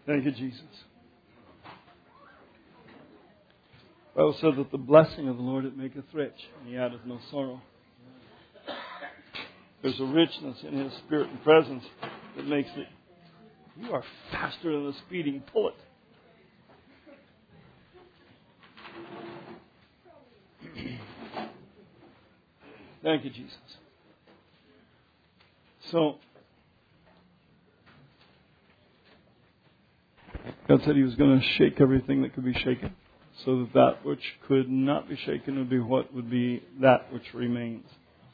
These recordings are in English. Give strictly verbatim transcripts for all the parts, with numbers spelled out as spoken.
Thank you, Jesus. The Bible said that the blessing of the Lord, it maketh rich, and He addeth no sorrow. There's a richness in His Spirit and presence that makes it. You are faster than a speeding bullet. Thank you, Jesus. So, God said He was going to shake everything that could be shaken, so that that which could not be shaken would be what would be that which remains.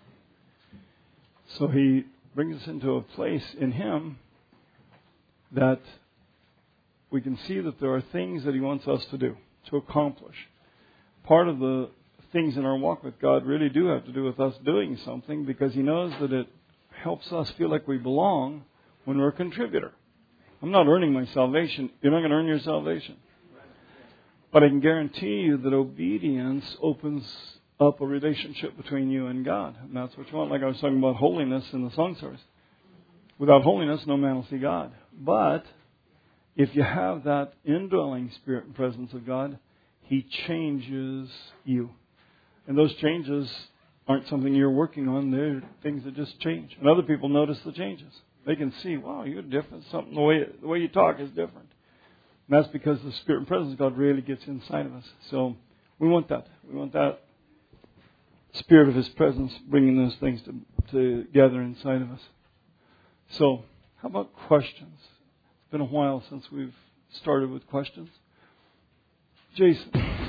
So He brings us into a place in Him that we can see that there are things that He wants us to do, to accomplish. Part of the things in our walk with God really do have to do with us doing something, because He knows that it helps us feel like we belong when we're a contributor. I'm not earning my salvation. You're not going to earn your salvation. But I can guarantee you that obedience opens up a relationship between you and God. And that's what you want. Like I was talking about holiness in the song service. Without holiness, no man will see God. But if you have that indwelling Spirit and presence of God, He changes you. And those changes aren't something you're working on. They're things that just change. And other people notice the changes. They can see, wow, you're different. Something the way the way you talk is different. And that's because the Spirit and presence of God really gets inside of us. So we want that. We want that Spirit of His presence bringing those things to, together inside of us. So, how about questions? It's been a while since we've started with questions. Jason.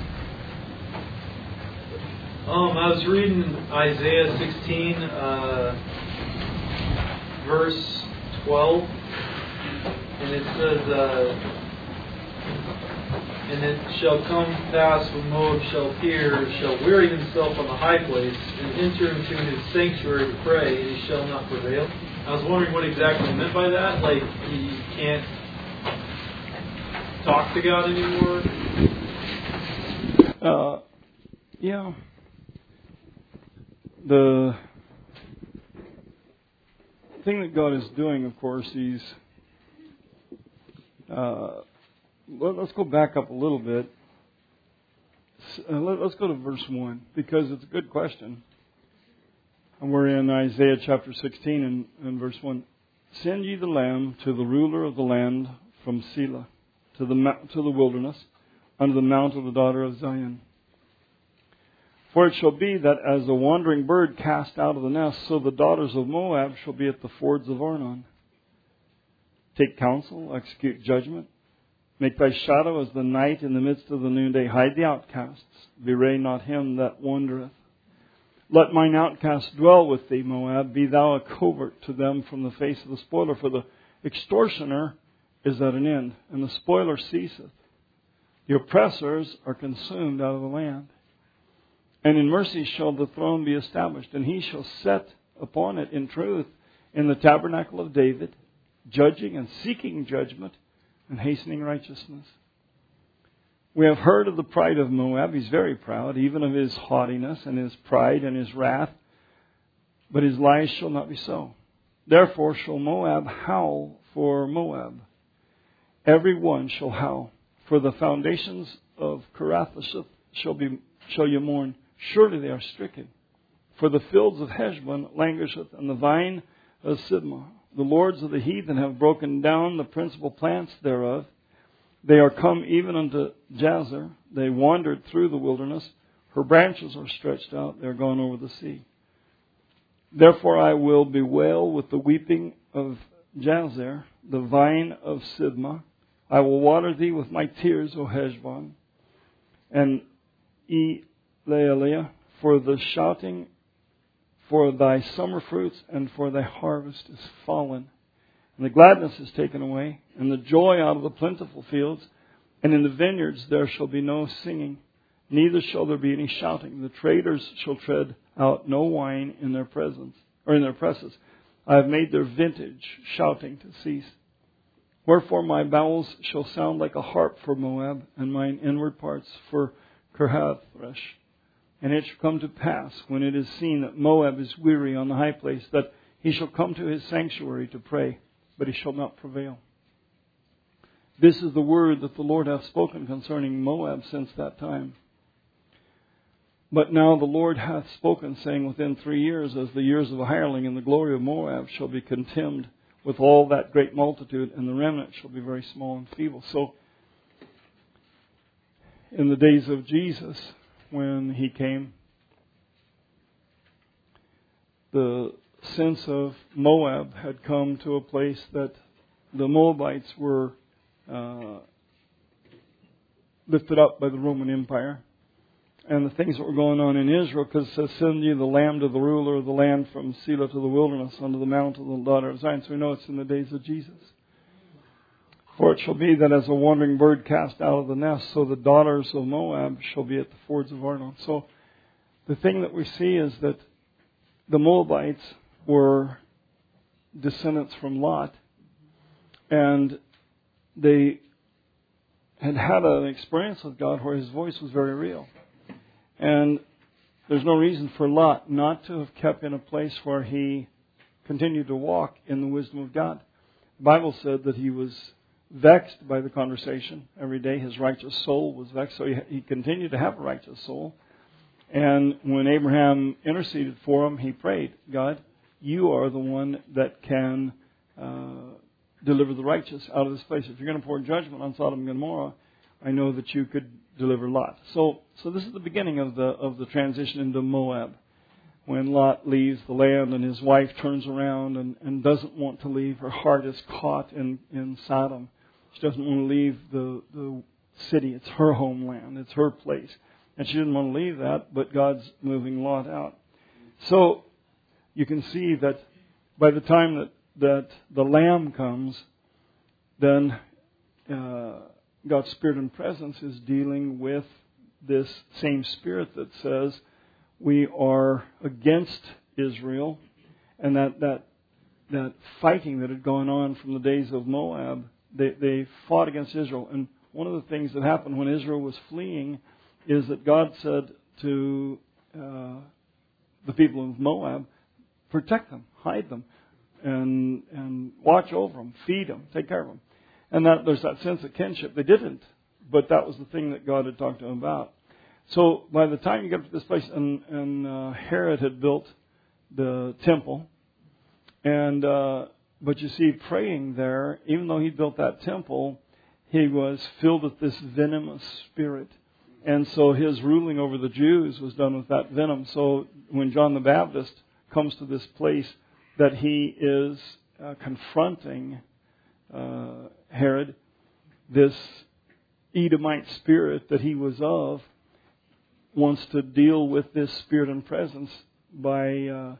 Um, I was reading Isaiah sixteen, uh, verse twelve, and it says, uh, "And it shall come to pass when Moab shall appear, shall weary himself on the high place, and enter into his sanctuary to pray, and he shall not prevail." I was wondering what exactly he meant by that. Like, he can't talk to God anymore? Uh, yeah. The thing that God is doing, of course, He's... Uh, let's go back up a little bit. Let's go to verse one, because it's a good question. And we're in Isaiah chapter sixteen and, and verse one. "Send ye the lamb to the ruler of the land from Selah, to the to the wilderness, unto the mount of the daughter of Zion. For it shall be that as a wandering bird cast out of the nest, so the daughters of Moab shall be at the fords of Arnon. Take counsel, execute judgment. Make thy shadow as the night in the midst of the noonday. Hide the outcasts. Bewray not him that wandereth. Let mine outcast dwell with thee, Moab. Be thou a covert to them from the face of the spoiler. For the extortioner is at an end, and the spoiler ceaseth. The oppressors are consumed out of the land. And in mercy shall the throne be established, and he shall set upon it in truth in the tabernacle of David, judging and seeking judgment and hastening righteousness. We have heard of the pride of Moab. He's very proud, even of his haughtiness and his pride and his wrath. But his lies shall not be so. Therefore shall Moab howl for Moab. Every one shall howl. For the foundations of Kirathasheth shall be shall you mourn. Surely they are stricken. For the fields of Heshbon languisheth, and the vine of Sibmah. The lords of the heathen have broken down the principal plants thereof. They are come even unto Jazer. They wandered through the wilderness. Her branches are stretched out. They are gone over the sea. Therefore I will bewail with the weeping of Jazer, the vine of Sibmah. I will water thee with my tears, O Heshbon, and Elealeh, for the shouting for thy summer fruits and for thy harvest is fallen. And the gladness is taken away, and the joy out of the plentiful fields. And in the vineyards there shall be no singing, neither shall there be any shouting. The traders shall tread out no wine in their presence, or in their presses. I have made their vintage shouting to cease. Wherefore my bowels shall sound like a harp for Moab, and mine inward parts for Kirathresh. And it shall come to pass, when it is seen that Moab is weary on the high place, that he shall come to his sanctuary to pray, but he shall not prevail. This is the word that the Lord hath spoken concerning Moab since that time. But now the Lord hath spoken, saying, within three years, as the years of a hireling, and the glory of Moab shall be contemned with all that great multitude, and the remnant shall be very small and feeble. So, in the days of Jesus, when He came, the sense of Moab had come to a place that the Moabites were uh, lifted up by the Roman Empire. And the things that were going on in Israel, because it says, send ye the lamb to the ruler of the land from Selah to the wilderness unto the mount of the daughter of Zion. So we know it's in the days of Jesus. For it shall be that as a wandering bird cast out of the nest, so the daughters of Moab shall be at the fords of Arnon. So the thing that we see is that the Moabites were descendants from Lot, and they had had an experience with God where His voice was very real. And there's no reason for Lot not to have kept in a place where he continued to walk in the wisdom of God. The Bible said that he was vexed by the conversation every day. His righteous soul was vexed, so he, he continued to have a righteous soul. And when Abraham interceded for him, he prayed, God, you are the one that can uh, deliver the righteous out of this place. If you're going to pour judgment on Sodom and Gomorrah, I know that you could deliver Lot. So, so this is the beginning of the of the transition into Moab, when Lot leaves the land and his wife turns around and, and doesn't want to leave. Her heart is caught in, in Sodom. She doesn't want to leave the the city. It's her homeland. It's her place, and she didn't want to leave that. But God's moving Lot out. So you can see that by the time that that the Lamb comes, then Uh, God's Spirit and presence is dealing with this same spirit that says we are against Israel, and that that, that fighting that had gone on from the days of Moab, they, they fought against Israel. And one of the things that happened when Israel was fleeing is that God said to uh, the people of Moab, protect them, hide them, and and watch over them, feed them, take care of them. And that there's that sense of kinship. They didn't, but that was the thing that God had talked to them about. So by the time you get to this place, and, and uh, Herod had built the temple, and uh, but you see, praying there, even though he built that temple, he was filled with this venomous spirit. And so his ruling over the Jews was done with that venom. So when John the Baptist comes to this place that he is uh, confronting uh, Herod, this Edomite spirit that he was of wants to deal with this spirit and presence by uh,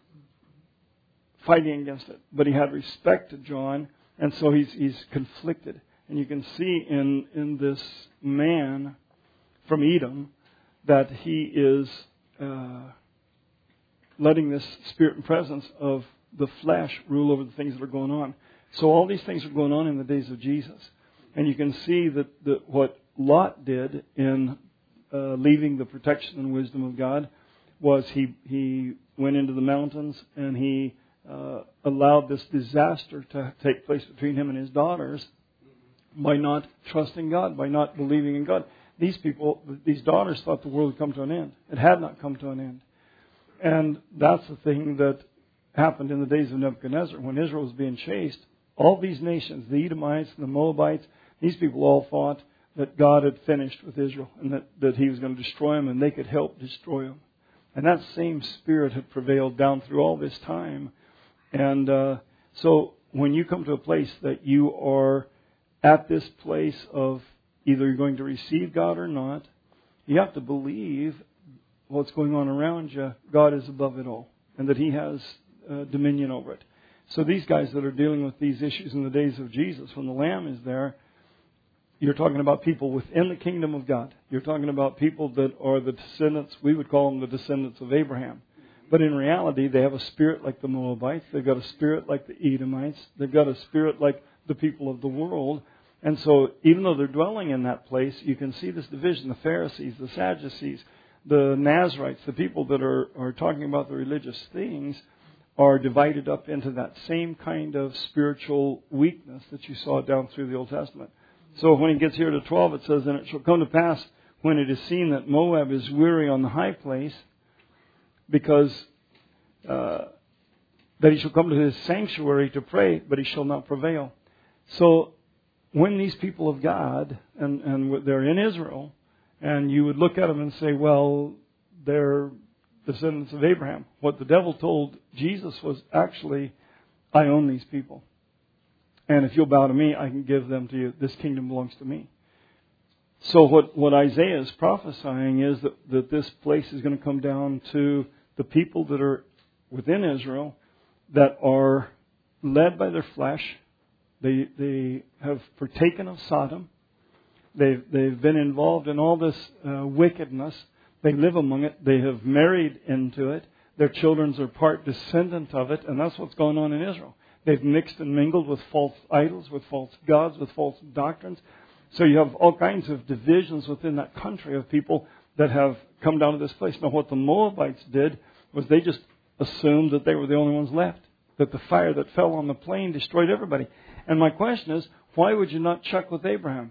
fighting against it. But he had respect to John, and so he's he's conflicted. And you can see in, in this man from Edom that he is uh, letting this spirit and presence of the flesh rule over the things that are going on. So all these things are going on in the days of Jesus. And you can see that, that what Lot did in uh, leaving the protection and wisdom of God was he, he went into the mountains and he uh, allowed this disaster to take place between him and his daughters by not trusting God, by not believing in God. These people, these daughters thought the world had come to an end. It had not come to an end. And that's the thing that happened in the days of Nebuchadnezzar. When Israel was being chased, all these nations, the Edomites, the Moabites, these people all thought that God had finished with Israel and that, that He was going to destroy them and they could help destroy them. And that same spirit had prevailed down through all this time. And uh, so when you come to a place that you are at this place of either you're going to receive God or not, you have to believe what's going on around you, God is above it all, and that He has uh, dominion over it. So these guys that are dealing with these issues in the days of Jesus, when the Lamb is there, you're talking about people within the kingdom of God. You're talking about people that are the descendants, we would call them the descendants of Abraham. But in reality, they have a spirit like the Moabites. They've got a spirit like the Edomites. They've got a spirit like the people of the world. And so even though they're dwelling in that place, you can see this division. The Pharisees, the Sadducees, the Nazarites, the people that are, are talking about the religious things are divided up into that same kind of spiritual weakness that you saw down through the Old Testament. So when he gets here to twelve, it says, and it shall come to pass when it is seen that Moab is weary on the high place, because uh, that he shall come to his sanctuary to pray, but he shall not prevail. So when these people of God, and, and they're in Israel, and you would look at them and say, well, they're descendants of Abraham. What the devil told Jesus was actually, I own these people. And if you'll bow to me, I can give them to you. This kingdom belongs to me. So what, what Isaiah is prophesying is that, that this place is going to come down to the people that are within Israel that are led by their flesh. They they have partaken of Sodom. They've, they've been involved in all this uh, wickedness. They live among it. They have married into it. Their children are part descendant of it. And that's what's going on in Israel. They've mixed and mingled with false idols, with false gods, with false doctrines. So you have all kinds of divisions within that country of people that have come down to this place. Now what the Moabites did was they just assumed that they were the only ones left. That the fire that fell on the plain destroyed everybody. And my question is, why would you not check with Abraham?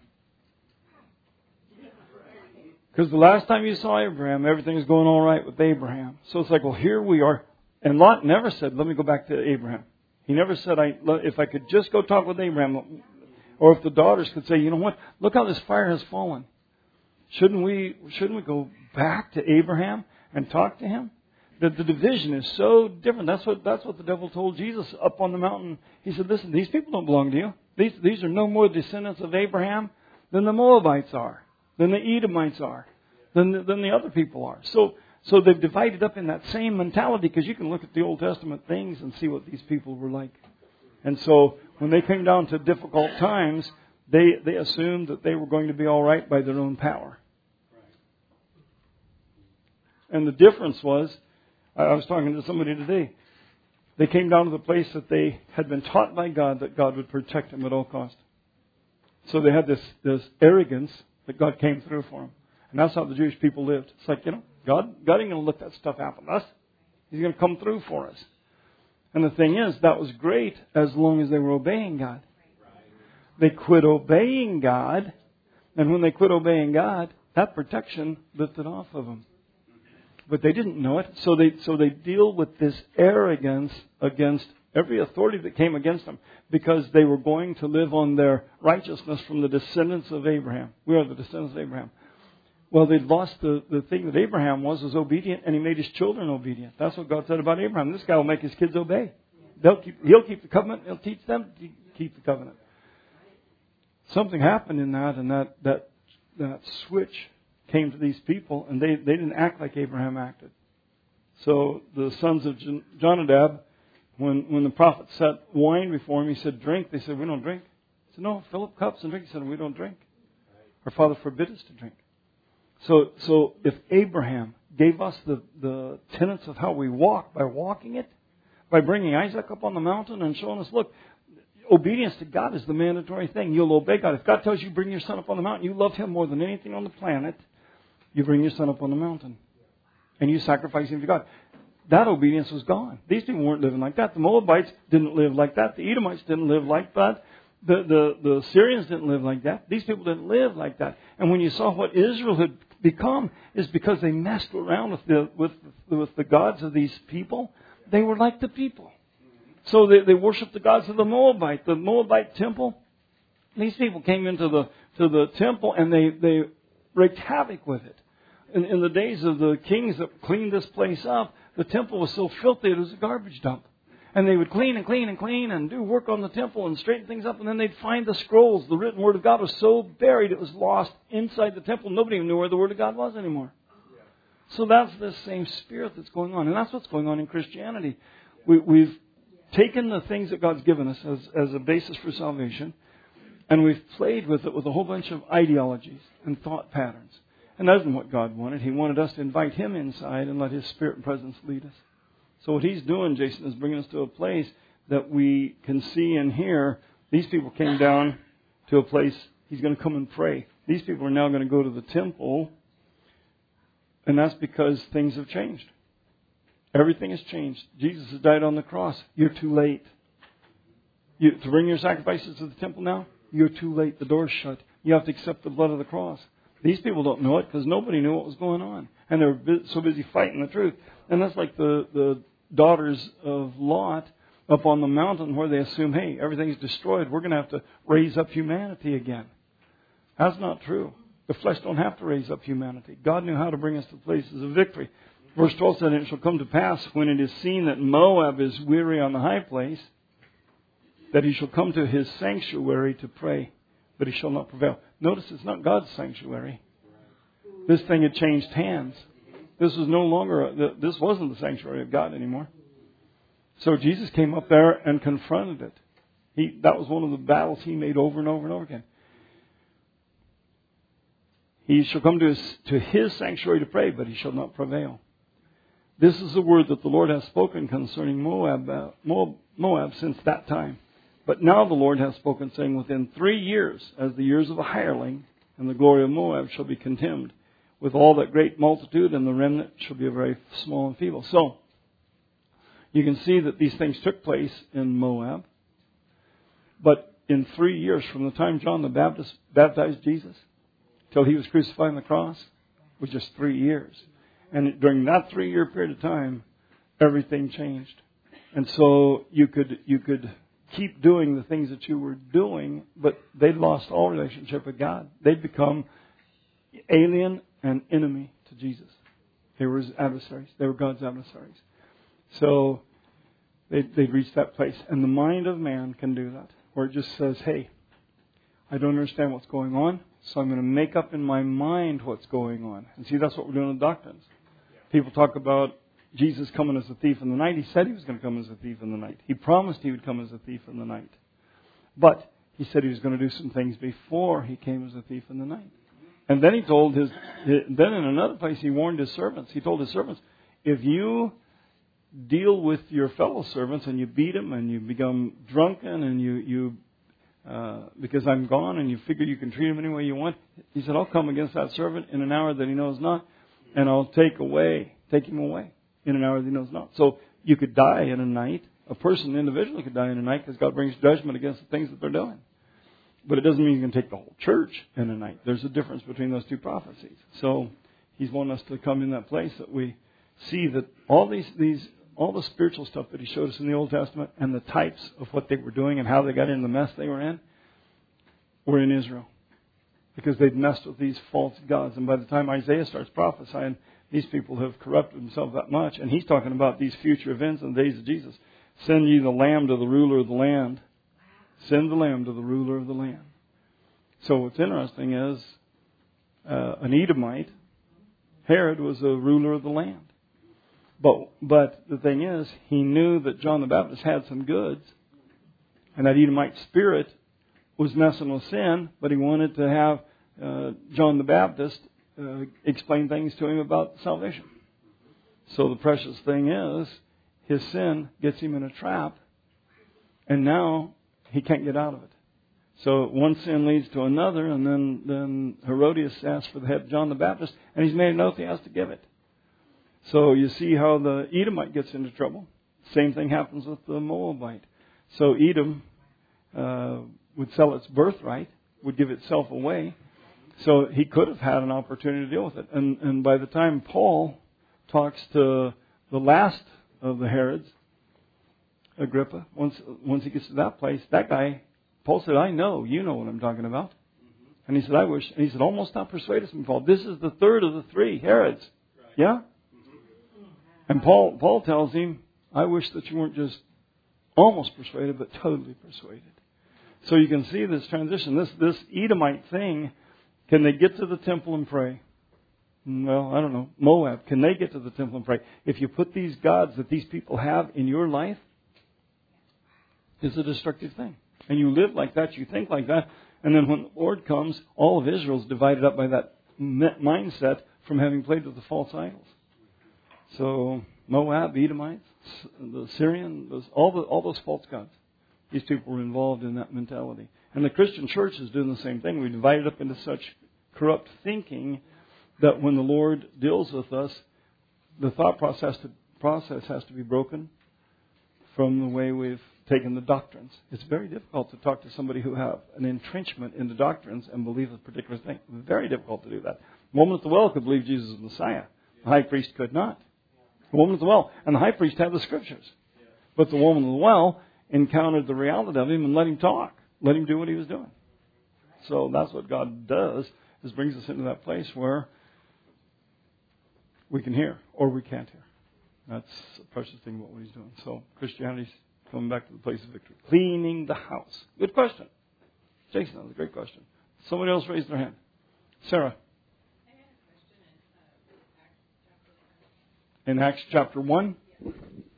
Because the last time you saw Abraham, everything is going all right with Abraham. So it's like, well, here we are. And Lot never said, let me go back to Abraham. He never said, I, if I could just go talk with Abraham. Or if the daughters could say, you know what, look how this fire has fallen. Shouldn't we, shouldn't we go back to Abraham and talk to him? The, the division is so different. That's what, that's what the devil told Jesus up on the mountain. He said, listen, these people don't belong to you. These, these are no more descendants of Abraham than the Moabites are, than the Edomites are, than the, than the other people are. So, so they've divided up in that same mentality, because you can look at the Old Testament things and see what these people were like. And so when they came down to difficult times, they, they assumed that they were going to be all right by their own power. And the difference was, I was talking to somebody today, they came down to the place that they had been taught by God that God would protect them at all costs. So they had this, this arrogance that God came through for them. And that's how the Jewish people lived. It's like, you know, God, God ain't going to let that stuff happen to us. He's going to come through for us. And the thing is, that was great as long as they were obeying God. They quit obeying God. And when they quit obeying God, that protection lifted off of them. But they didn't know it. So they, so they deal with this arrogance against every authority that came against them, because they were going to live on their righteousness from the descendants of Abraham. We are the descendants of Abraham. Well, they'd lost the, the thing that Abraham was, was obedient, and he made his children obedient. That's what God said about Abraham. This guy will make his kids obey. They'll keep, he'll keep the covenant. He'll teach them to keep the covenant. Something happened in that, and that, that, that switch came to these people, and they, they didn't act like Abraham acted. So the sons of Jonadab, when, when the prophet set wine before him, he said, drink. They said, we don't drink. He said, no, fill up cups and drink. He said, we don't drink. Our father forbid us to drink. So, so if Abraham gave us the, the tenets of how we walk by walking it, by bringing Isaac up on the mountain and showing us, look, obedience to God is the mandatory thing. You'll obey God. If God tells you bring your son up on the mountain, you love him more than anything on the planet, you bring your son up on the mountain. And you sacrifice him to God. That obedience was gone. These people weren't living like that. The Moabites didn't live like that. The Edomites didn't live like that. The, the, the Syrians didn't live like that. These people didn't live like that. And when you saw what Israel had become, is because they messed around with the, with, with the gods of these people. They were like the people. So they, they worshiped the gods of the Moabite, the Moabite temple. These people came into the to the temple and they, they wreaked havoc with it. In, in the days of the kings that cleaned this place up, the temple was so filthy it was a garbage dump. And they would clean and clean and clean and do work on the temple and straighten things up. And then they'd find the scrolls. The written Word of God was so buried it was lost inside the temple. Nobody even knew where the Word of God was anymore. So that's the same spirit that's going on. And that's what's going on in Christianity. We, we've taken the things that God's given us as, as a basis for salvation, and we've played with it with a whole bunch of ideologies and thought patterns. And that isn't what God wanted. He wanted us to invite Him inside and let His Spirit and presence lead us. So what He's doing, Jason, is bringing us to a place that we can see and hear. These people came down to a place He's going to come and pray. These people are now going to go to the temple, and that's because things have changed. Everything has changed. Jesus has died on the cross. You're too late. You, to bring your sacrifices to the temple now? You're too late. The door's shut. You have to accept the blood of the cross. These people don't know it because nobody knew what was going on. And they were so busy fighting the truth. And that's like the, the daughters of Lot up on the mountain where they assume, hey, everything's destroyed. We're going to have to raise up humanity again. That's not true. The flesh don't have to raise up humanity. God knew how to bring us to places of victory. Verse twelve said, it shall come to pass when it is seen that Moab is weary on the high place, that he shall come to his sanctuary to pray, but he shall not prevail. Notice it's not God's sanctuary. This thing had changed hands. This was no longer, a, this wasn't the sanctuary of God anymore. So Jesus came up there and confronted it. He, that was one of the battles he made over and over and over again. He shall come to his, to his sanctuary to pray, but he shall not prevail. This is the word that the Lord has spoken concerning Moab, uh, Moab, Moab since that time. But now the Lord has spoken, saying, within three years, as the years of a hireling, and the glory of Moab shall be contemned, with all that great multitude, and the remnant shall be very small and feeble. So, you can see that these things took place in Moab. But in three years, from the time John the Baptist baptized Jesus, till he was crucified on the cross, was just three years. And during that three-year period of time, everything changed. And so you could you could keep doing the things that you were doing, but they'd lost all relationship with God. They'd become alien and enemy to Jesus. They were his adversaries. They were God's adversaries. So they'd, they'd reached that place. And the mind of man can do that, where it just says, hey, I don't understand what's going on, so I'm going to make up in my mind what's going on. And see, that's what we're doing with doctrines. People talk about Jesus coming as a thief in the night. He said he was going to come as a thief in the night. He promised he would come as a thief in the night. But he said he was going to do some things before he came as a thief in the night. And then he told his, then in another place he warned his servants. He told his servants, if you deal with your fellow servants and you beat them and you become drunken and you, you uh, because I'm gone and you figure you can treat him any way you want, he said, I'll come against that servant in an hour that he knows not, and I'll take away, take him away in an hour that he knows not. So you could die in a night. A person individually could die in a night because God brings judgment against the things that they're doing. But it doesn't mean you can take the whole church in a night. There's a difference between those two prophecies. So he's wanting us to come in that place that we see that all these, these, all the spiritual stuff that he showed us in the Old Testament and the types of what they were doing and how they got in the mess they were in were in Israel. Because they'd messed with these false gods. And by the time Isaiah starts prophesying, these people have corrupted themselves that much. And he's talking about these future events in the days of Jesus. Send ye the lamb to the ruler of the land. Send the lamb to the ruler of the land. So what's interesting is uh, an Edomite, Herod was a ruler of the land. But but the thing is, he knew that John the Baptist had some goods. And that Edomite spirit was messing with sin, but he wanted to have uh, John the Baptist uh, explain things to him about salvation. So the precious thing is, his sin gets him in a trap, and now he can't get out of it. So one sin leads to another, and then, then Herodias asks for the head of John the Baptist, and he's made an oath he has to give it. So you see how the Edomite gets into trouble. Same thing happens with the Moabite. So Edom uh, would sell its birthright, would give itself away. So he could have had an opportunity to deal with it. And, and by the time Paul talks to the last of the Herods, Agrippa, once once he gets to that place, that guy, Paul said, I know, you know what I'm talking about. Mm-hmm. And he said, I wish, and he said, almost not persuade us, Paul. This is the third of the three Herods. Right. Yeah? Mm-hmm. And Paul Paul tells him, I wish that you weren't just almost persuaded, but totally persuaded. So you can see this transition. This this Edomite thing, can they get to the temple and pray? Well, I don't know. Moab, can they get to the temple and pray? If you put these gods that these people have in your life, it's a destructive thing. And you live like that, you think like that, and then when the Lord comes, all of Israel's divided up by that mindset from having played with the false idols. So Moab, Edomites, the Syrian, those, all the all those false gods. These people were involved in that mentality. And the Christian church is doing the same thing. We divided up into such corrupt thinking that when the Lord deals with us, the thought process to, process has to be broken from the way we've taken the doctrines. It's very difficult to talk to somebody who have an entrenchment in the doctrines and believe a particular thing. Very difficult to do that. The woman at the well could believe Jesus is the Messiah. The high priest could not. The woman at the well, and the high priest had the scriptures. But the woman at the well encountered the reality of him and let him talk. Let him do what he was doing. So that's what God does, is brings us into that place where we can hear or we can't hear. That's a precious thing about what he's doing. So Christianity's coming back to the place of victory. Cleaning the house. Good question. Jason, that was a great question. Somebody else raised their hand. Sarah. I had a question in uh, Acts chapter one. In Acts chapter one? Yes.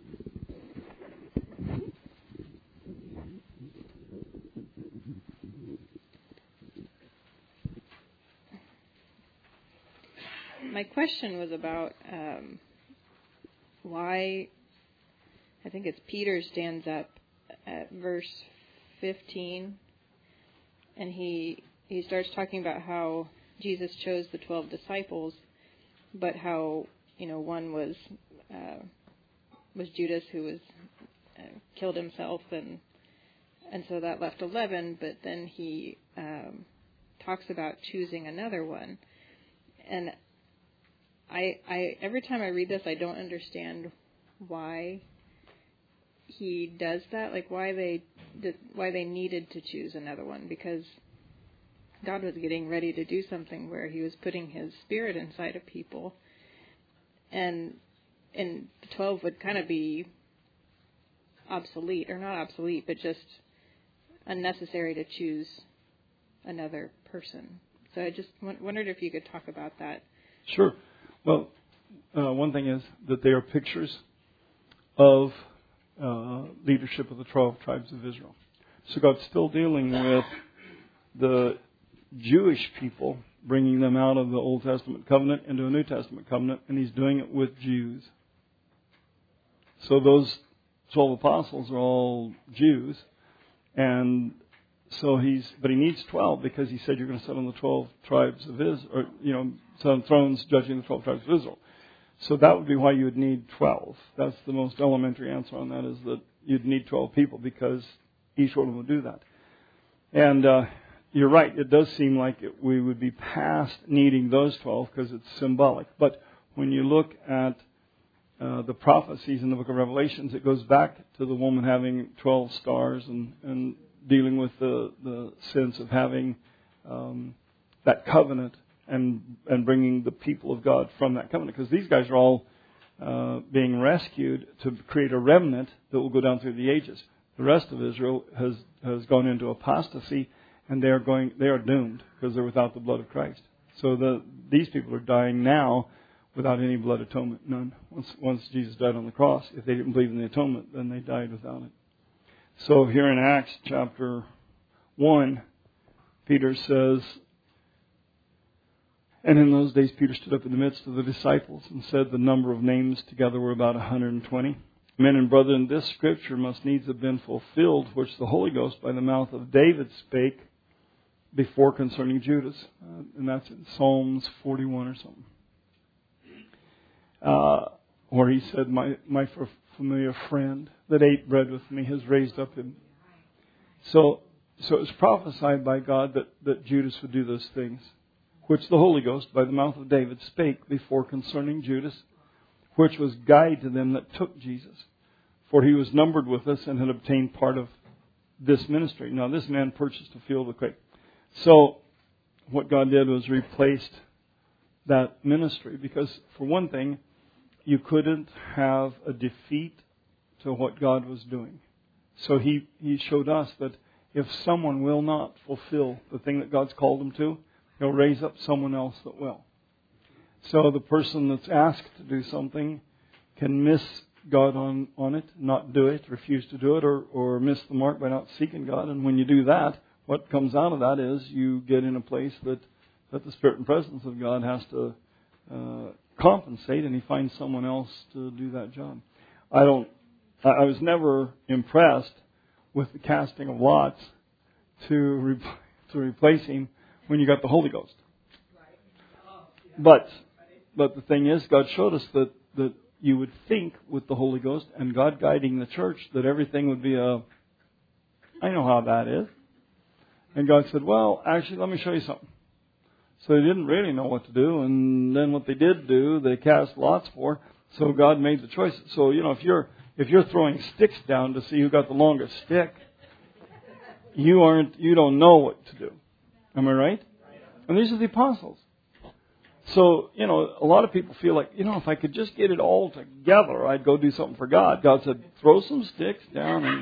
My question was about um, why, I think it's Peter stands up at verse fifteen, and he he starts talking about how Jesus chose the twelve disciples, but how, you know, one was uh, was Judas, who was uh, killed himself, and and so that left eleven. But then he um, talks about choosing another one, and I, I every time I read this, I don't understand why he does that. Like why they why they needed to choose another one, because God was getting ready to do something where He was putting His Spirit inside of people, and and the twelve would kind of be obsolete, or not obsolete, but just unnecessary to choose another person. So I just w- wondered if you could talk about that. Sure. Well, uh, one thing is that they are pictures of uh, leadership of the twelve tribes of Israel. So God's still dealing with the Jewish people, bringing them out of the Old Testament covenant into a New Testament covenant, and He's doing it with Jews. So those twelve apostles are all Jews, and so he's, but he needs twelve because He said you're going to sit on the twelve tribes of Israel, or you know, sit on thrones judging the twelve tribes of Israel. So that would be why you would need twelve. That's the most elementary answer on that, is that you'd need twelve people because each one of them would do that. And uh, you're right, it does seem like it, we would be past needing those twelve because it's symbolic. But when you look at uh, the prophecies in the book of Revelations, it goes back to the woman having twelve stars and, and dealing with the, the sense of having um, that covenant and and bringing the people of God from that covenant. Because these guys are all uh, being rescued to create a remnant that will go down through the ages. The rest of Israel has, has gone into apostasy, and they are going they are doomed because they're without the blood of Christ. So the these people are dying now without any blood atonement, none. Once once Jesus died on the cross, if they didn't believe in the atonement, then they died without it. So here in Acts chapter one, Peter says, and in those days Peter stood up in the midst of the disciples and said the number of names together were about one hundred twenty. Men and brethren, this scripture must needs have been fulfilled, which the Holy Ghost by the mouth of David spake before concerning Judas. Uh, and that's in Psalms forty-one or something. Uh, where he said, my, my familiar friend that ate bread with me has raised up him. So, so it was prophesied by God that, that Judas would do those things, which the Holy Ghost by the mouth of David spake before concerning Judas, which was guide to them that took Jesus. For he was numbered with us and had obtained part of this ministry. Now this man purchased a field with grape. So what God did was replaced that ministry, because for one thing, you couldn't have a defeat to what God was doing. So he, he showed us that if someone will not fulfill the thing that God's called them to, He'll raise up someone else that will. So the person that's asked to do something can miss God on, on it, not do it, refuse to do it, or, or miss the mark by not seeking God. And when you do that, what comes out of that is you get in a place that, that the Spirit and presence of God has to uh, compensate, and He finds someone else to do that job. I don't. I was never impressed with the casting of lots to re- to replace Him when you got the Holy Ghost. But but the thing is, God showed us that, that you would think with the Holy Ghost and God guiding the church that everything would be a, I know how that is. And God said, well, actually, let me show you something. So they didn't really know what to do. And then what they did do, they cast lots for. So God made the choice. So, you know, if you're if you're throwing sticks down to see who got the longest stick, you aren't you don't know what to do. Am I right? And these are the apostles. So, you know, a lot of people feel like, you know, if I could just get it all together, I'd go do something for God. God said, throw some sticks down and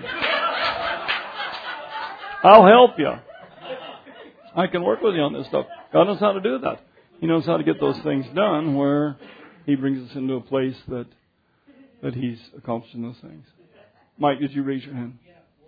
I'll help you. I can work with you on this stuff. God knows how to do that. He knows how to get those things done where He brings us into a place that that He's accomplishing those things. Mike, did you raise your hand?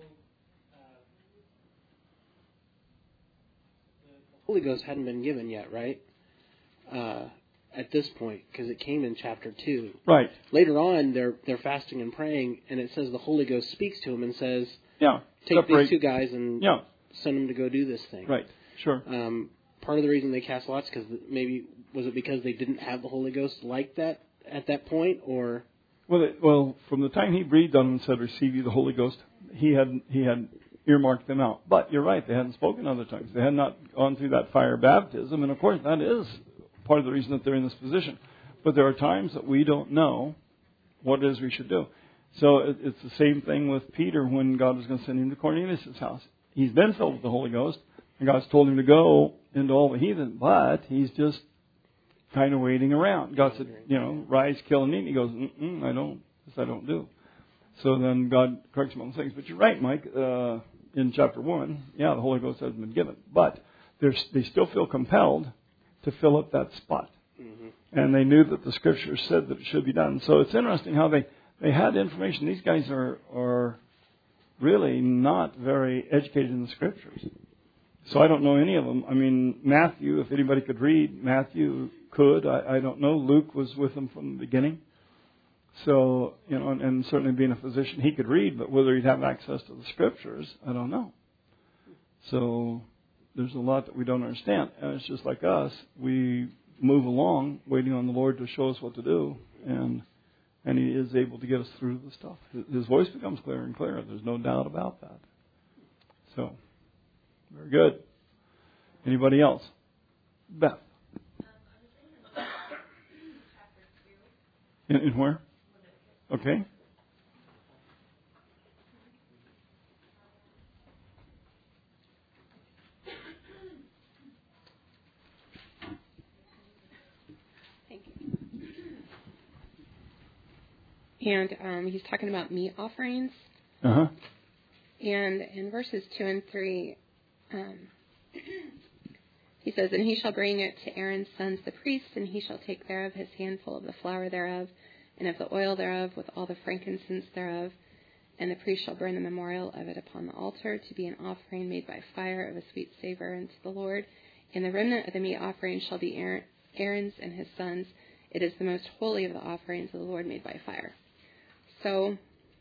Holy Ghost hadn't been given yet, right? Uh, at this point, because it came in chapter two. Right. Later on, they're they're fasting and praying, and it says the Holy Ghost speaks to them and says, "Yeah, take separate. these two guys and yeah. send them to go do this thing." Right. Sure. Um, part of the reason they cast lots because maybe was it because they didn't have the Holy Ghost like that at that point, or well, it, well, from the time He breathed on them and said, "Receive you the Holy Ghost," He had He had. earmarked them out. But you're right, they hadn't spoken other tongues. They had not gone through that fire baptism, and of course that is part of the reason that they're in this position. But there are times that we don't know what it is we should do. So it, it's the same thing with Peter when God was going to send him to Cornelius' house. He's been filled with the Holy Ghost, and God's told him to go into all the heathen, but he's just kind of waiting around. God said, you know, rise, kill, and eat. And he goes, Mm-mm, I don't, this I don't do. So then God corrects him on things. But you're right, Mike. Uh, in chapter one, yeah, the Holy Ghost hasn't been given. But they still feel compelled to fill up that spot. Mm-hmm. And they knew that the Scriptures said that it should be done. So it's interesting how they, they had information. These guys are, are really not very educated in the Scriptures. So I don't know any of them. I mean, Matthew, if anybody could read, Matthew could. I, I don't know. Luke was with them from the beginning. So, you know, and, and certainly being a physician, he could read, but whether he'd have access to the Scriptures, I don't know. So there's a lot that we don't understand. And it's just like us. We move along waiting on the Lord to show us what to do, and and He is able to get us through the stuff. His, his voice becomes clearer and clearer. There's no doubt about that. So, very good. Anybody else? Beth. In, in where? Okay. Thank you. And um, he's talking about meat offerings. Uh huh. And in verses two and three, um, he says, "And he shall bring it to Aaron's sons the priests, and he shall take thereof his handful of the flour thereof, and of the oil thereof, with all the frankincense thereof. And the priest shall burn the memorial of it upon the altar, to be an offering made by fire of a sweet savor unto the Lord. And the remnant of the meat offering shall be Aaron's and his sons. It is the most holy of the offerings of the Lord made by fire." So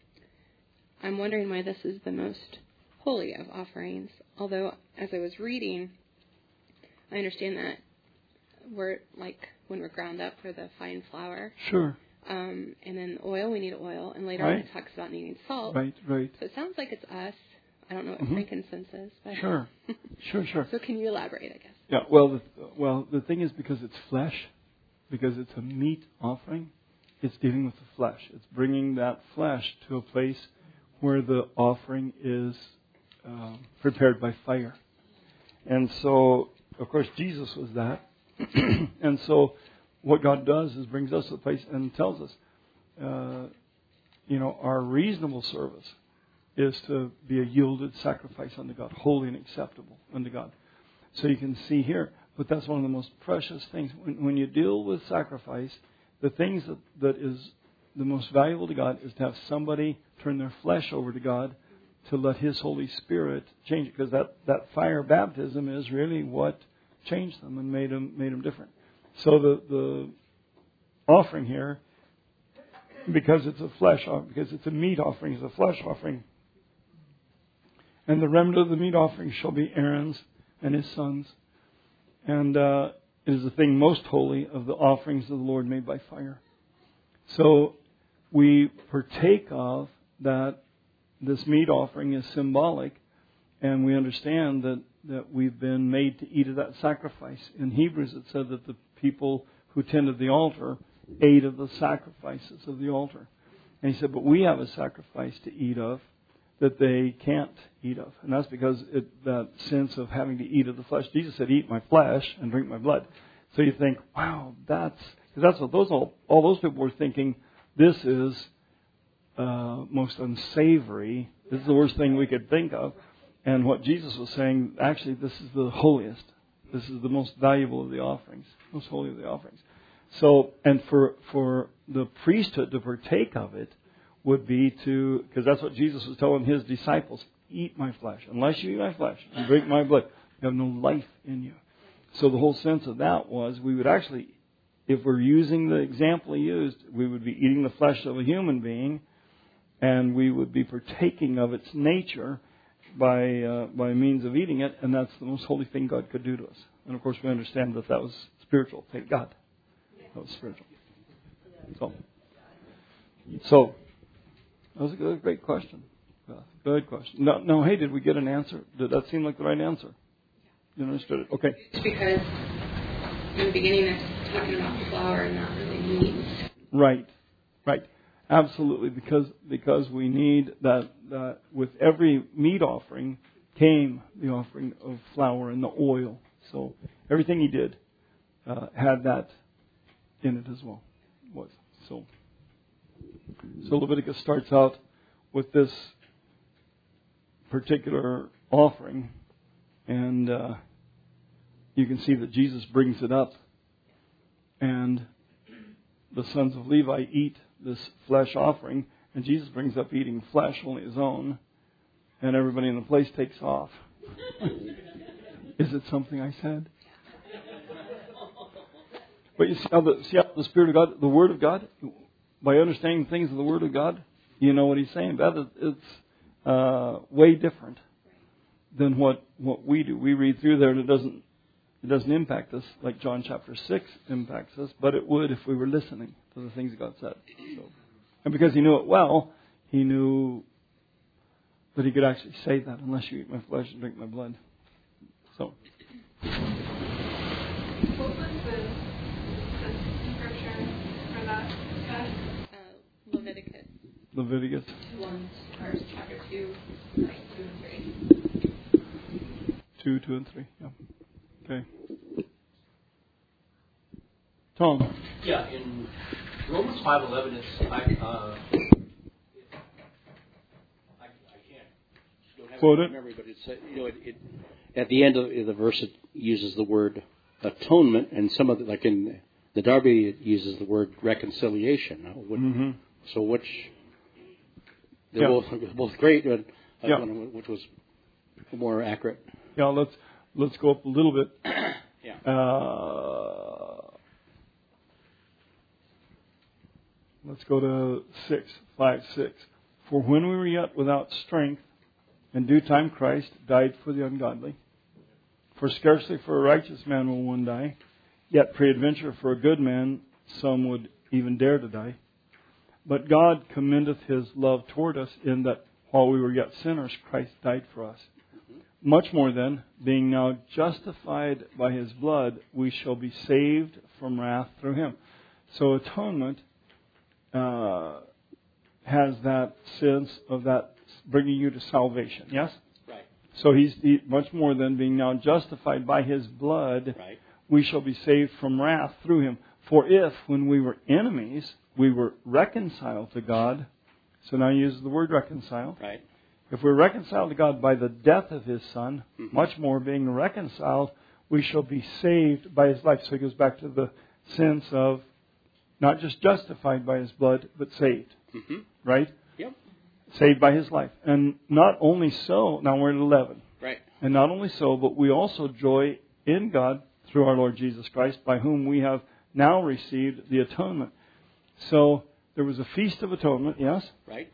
I'm wondering why this is the most holy of offerings. Although, as I was reading, I understand that we're like when we're ground up for the fine flour. Sure. Um, and then oil, we need oil. And later Right. on it talks about needing salt. Right, right. So it sounds like it's us. I don't know what Mm-hmm. frankincense is. But Sure. Sure, sure. So can you elaborate, I guess? Yeah, well, the, well, the thing is because it's flesh, because it's a meat offering, it's dealing with the flesh. It's bringing that flesh to a place where the offering is uh, prepared by fire. And so, of course, Jesus was that. And so what God does is brings us to the place and tells us, uh, you know, our reasonable service is to be a yielded sacrifice unto God, holy and acceptable unto God. So you can see here, but that's one of the most precious things. When, when you deal with sacrifice, the things that, that is the most valuable to God is to have somebody turn their flesh over to God to let His Holy Spirit change it. Because that, that fire baptism is really what changed them and made them, made them different. So the, the offering here, because it's a flesh offering, because it's a meat offering, it's a flesh offering. And the remnant of the meat offering shall be Aaron's and his sons. And uh, it is the thing most holy of the offerings of the Lord made by fire. So we partake of that. This meat offering is symbolic And we understand that, that we've been made to eat of that sacrifice. In Hebrews it said that the people who tended the altar ate of the sacrifices of the altar. And he said, but we have a sacrifice to eat of that they can't eat of. And that's because it, that sense of having to eat of the flesh. Jesus said, eat my flesh and drink my blood. So you think, wow, that's, because that's what those all, all those people were thinking, this is uh, most unsavory. This is the worst thing we could think of. And what Jesus was saying, actually, this is the holiest. This is the most valuable of the offerings, most holy of the offerings. So, and for for the priesthood to partake of it would be to, because that's what Jesus was telling his disciples, eat my flesh. Unless you eat my flesh and drink my blood, you have no life in you. So the whole sense of that was we would actually, if we're using the example he used, we would be eating the flesh of a human being, and we would be partaking of its nature by uh, by means of eating it, and that's the most holy thing God could do to us. And of course we understand that that was spiritual. Thank God. That was spiritual. So, so that was a good, great question. Uh, good question. No, no, hey, did we get an answer? Did that seem like the right answer? You understood it? Okay. It's because in the beginning it's talking about flour and not really meat. Right, right. Absolutely, because because we need that, that with every meat offering came the offering of flour and the oil. So everything he did uh, had that in it as well. Was so. So Leviticus starts out with this particular offering, and uh, you can see that Jesus brings it up, and the sons of Levi eat this flesh offering, and Jesus brings up eating flesh, only his own, and everybody in the place takes off. Is it something I said? But you see how, the, see how the Spirit of God, the Word of God, by understanding things of the Word of God, you know what he's saying. That is, it's uh, way different than what, what we do. We read through there and it doesn't it doesn't impact us like John chapter six impacts us, but it would if we were listening to the things God said. So, and because he knew it well, he knew that he could actually say that, unless you eat my flesh and drink my blood. So. What was the, the scripture for that? Uh, Leviticus. Leviticus. One, or chapter two, like two and three. Two, two and three. Yeah. Okay. Tom. Yeah, in Romans five eleven, it's I. Uh, I, I can't. Don't have Quote it it. in memory, but it's uh, you know it, it at the end of the verse it uses the word atonement, and some of the, like in the Darby it uses the word reconciliation. Now, what, Mm-hmm. So which they're Yeah. both both great, but I Yeah. don't know which was more accurate. Yeah. Let's let's go up a little bit. Yeah. Uh, let's go to six, five, six. For when we were yet without strength, in due time Christ died for the ungodly. For scarcely for a righteous man will one die, yet peradventure for a good man some would even dare to die. But God commendeth his love toward us in that while we were yet sinners, Christ died for us. Much more then, being now justified by his blood, we shall be saved from wrath through him. So atonement uh, has that sense of that bringing you to salvation. Yes? Right. So he's he, much more than being now justified by his blood, Right. we shall be saved from wrath through him. For if, when we were enemies, we were reconciled to God, so now he uses the word reconciled. Right. If we're reconciled to God by the death of his Son, Mm-hmm. much more being reconciled, we shall be saved by his life. So he goes back to the sense of not just justified by his blood, but saved. Mm-hmm. Right? Yep. Saved by his life. And not only so, now we're at eleven. Right. And not only so, but we also joy in God through our Lord Jesus Christ, by whom we have now received the atonement. So there was a feast of atonement, yes? Right.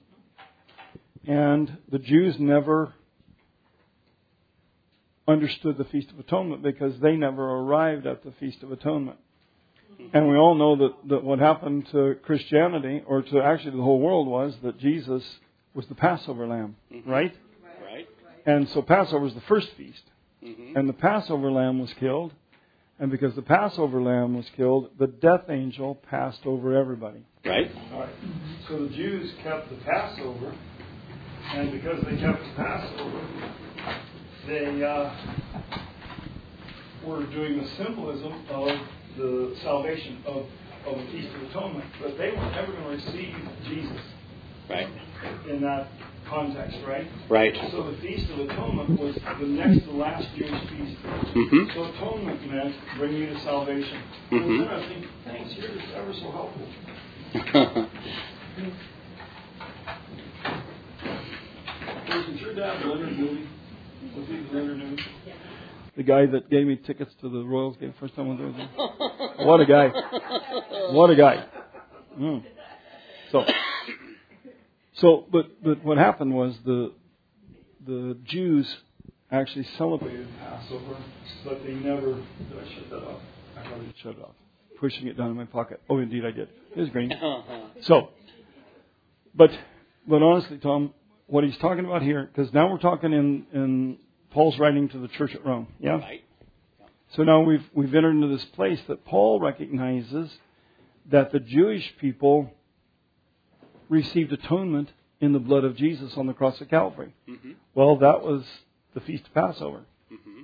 And the Jews never understood the Feast of Atonement because they never arrived at the Feast of Atonement. And we all know that, that what happened to Christianity, or to actually the whole world, was that Jesus was the Passover lamb, Mm-hmm. right? Right. And so Passover was the first feast. Mm-hmm. And the Passover lamb was killed. And because the Passover lamb was killed, the death angel passed over everybody. Right. All right. So the Jews kept the Passover. And because they kept the Passover, they uh, were doing the symbolism of the salvation of, of the Feast of Atonement. But they were never going to receive Jesus. Right. In that context, right? Right. So the Feast of Atonement was the next to last Jewish feast. Mm-hmm. So atonement meant bring you to salvation. Mm-hmm. It was interesting. Thanks, you're just ever so helpful. Wasn't your dad Leonard Moody? Was he Leonard Moody? The guy that gave me tickets to the Royals game first time I was there. What a guy. What a guy. Mm. So... So, but, but what happened was the the Jews actually celebrated Passover, but they never. Did I shut that off? I probably shut it off. Pushing it down in my pocket. Oh, indeed, I did. It was green. So, but but honestly, Tom, what he's talking about here, because now we're talking in in Paul's writing to the church at Rome. Yeah. Right. So now we've we've entered into this place that Paul recognizes that the Jewish people received atonement in the blood of Jesus on the cross of Calvary. Mm-hmm. Well, that was the Feast of Passover. Mm-hmm.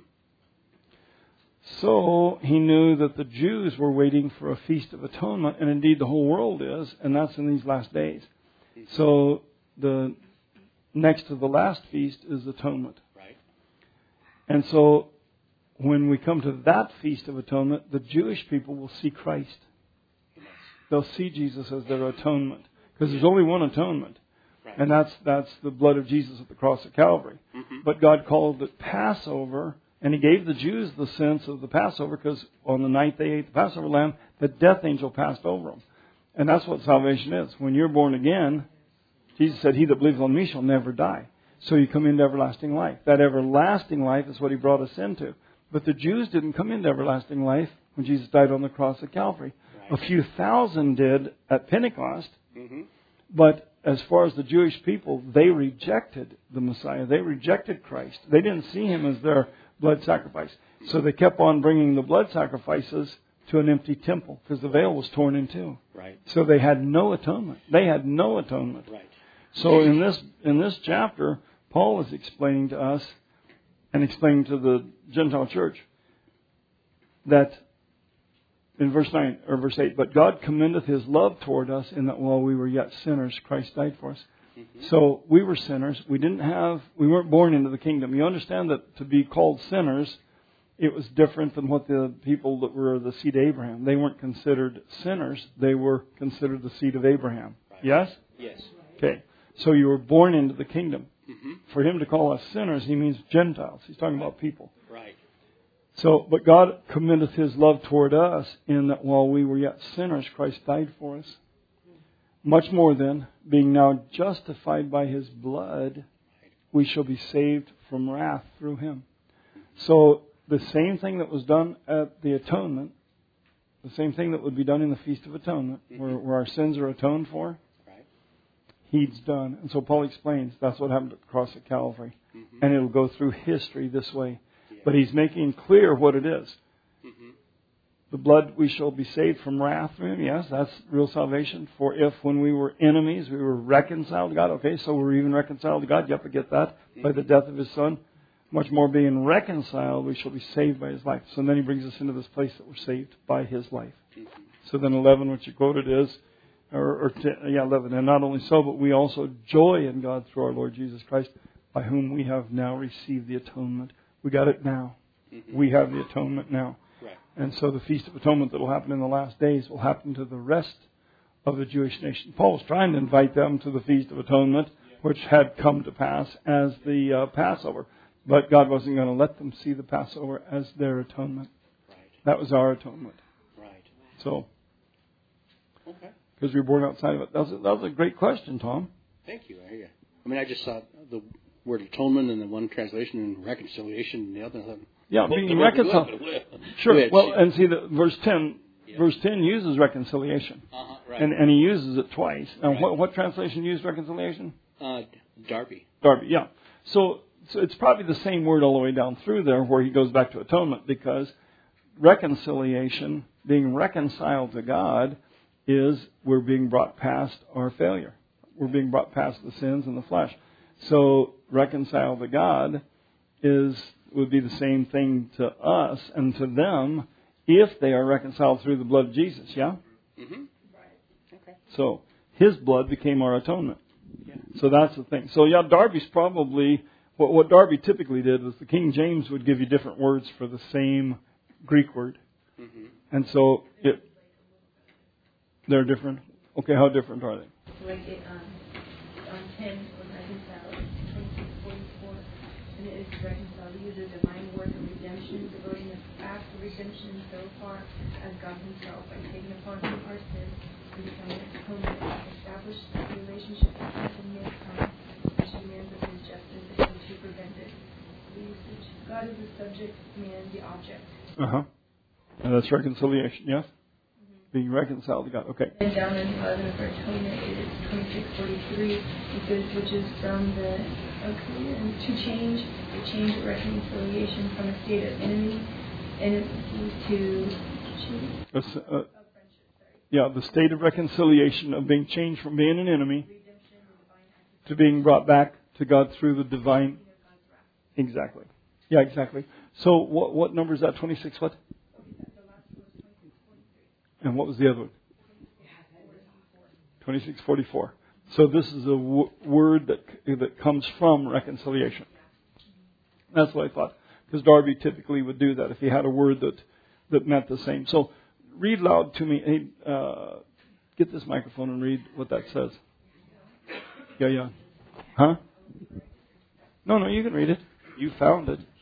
So he knew that the Jews were waiting for a Feast of Atonement, and indeed the whole world is, and that's in these last days. Mm-hmm. So the next to the last feast is Atonement. Right. And so when we come to that Feast of Atonement, the Jewish people will see Christ. They'll see Jesus as their atonement. Because there's only one atonement. Right. And that's that's the blood of Jesus at the cross of Calvary. Mm-hmm. But God called it Passover, and He gave the Jews the sense of the Passover, because on the night they ate the Passover lamb, the death angel passed over them. And that's what salvation is. When you're born again, Jesus said, "He that believes on me shall never die." So you come into everlasting life. That everlasting life is what He brought us into. But the Jews didn't come into everlasting life when Jesus died on the cross of Calvary. Right. A few thousand did at Pentecost. Mm-hmm. But as far as the Jewish people, they rejected the Messiah. They rejected Christ. They didn't see Him as their blood sacrifice. So they kept on bringing the blood sacrifices to an empty temple because the veil was torn in two. Right. So they had no atonement. They had no atonement. Right. So in this in this chapter, Paul is explaining to us and explaining to the Gentile church that in verse nine or verse eight, but God commendeth His love toward us in that while we were yet sinners, Christ died for us. Mm-hmm. So we were sinners. We didn't have, we weren't born into the kingdom. You understand that to be called sinners, it was different than what the people that were the seed of Abraham. They weren't considered sinners. They were considered the seed of Abraham. Right. Yes? Yes. Okay. So you were born into the kingdom. Mm-hmm. For Him to call us sinners, He means Gentiles. He's talking about people. Right. So, but God commendeth His love toward us in that while we were yet sinners, Christ died for us. Much more then, being now justified by His blood, we shall be saved from wrath through Him. So, the same thing that was done at the atonement, the same thing that would be done in the Feast of Atonement, mm-hmm. where, where our sins are atoned for, right. He's done. And so Paul explains that's what happened at the cross of Calvary. Mm-hmm. And it'll go through history this way. But he's making clear what it is. Mm-hmm. The blood, we shall be saved from wrath through Him. Yes, that's real salvation. For if when we were enemies, we were reconciled to God. Okay, so we're even reconciled to God. You have to get that mm-hmm. by the death of His Son. Much more being reconciled, we shall be saved by His life. So then he brings us into this place that we're saved by His life. Mm-hmm. So then eleven, which you quoted, is, or, or ten, yeah, eleven. And not only so, but we also joy in God through our Lord Jesus Christ, by whom we have now received the atonement. We got it now. Mm-hmm. We have the atonement now. Right. And so the Feast of Atonement that will happen in the last days will happen to the rest of the Jewish nation. Paul was trying to invite them to the Feast of Atonement, which had come to pass as the uh, Passover. But God wasn't going to let them see the Passover as their atonement. Right. That was our atonement. Right. So, okay. Because we were born outside of it. That was a, that was a great question, Tom. Thank you. I, I mean, I just saw the word atonement in the one translation and reconciliation in the other. Yeah, being reconciled. Sure. Well, and see, the verse ten, yeah. verse ten uses reconciliation, uh-huh, right. and and he uses it twice. Now, right. what, what translation used reconciliation? Uh, Darby. Darby. Yeah. So So it's probably the same word all the way down through there where he goes back to atonement, because reconciliation, being reconciled to God, is we're being brought past our failure. We're being brought past the sins and the flesh. So reconciled to God is would be the same thing to us and to them if they are reconciled through the blood of Jesus, yeah? Mm-hmm. Okay. So his blood became our atonement. Yeah. So that's the thing. So yeah, Darby's probably, what, what Darby typically did was the King James would give you different words for the same Greek word. Mm-hmm. And so it, they're different. Okay, how different are they? Like it, um, on ten, when reconciled, twenty-six forty-four, and it is reconciled to the divine work of redemption, devoting the act of redemption so far as God Himself, by taking upon Him our sins and becoming an atonement, established the relationship between us and mankind, which demands of His justice and to prevent it. The usage: God is the subject, man the object. Uh huh. And that's reconciliation, yes? Being reconciled to God. Okay. And down in eleven for atonement, it is twenty-six forty-three. It says, which is from the okay, and to change, to change reconciliation from a state of enemy, enmity to change. Uh, uh, yeah, the state of reconciliation of being changed from being an enemy to being brought back to God through the divine. Exactly. Yeah, exactly. So what what number is that? twenty-six what? And what was the other one? twenty-six forty-four. So this is a w- word that that comes from reconciliation. That's what I thought. Because Darby typically would do that if he had a word that, that meant the same. So read loud to me. Hey, uh, get this microphone and read what that says. Yeah, yeah. Huh? No, no, you can read it. You found it.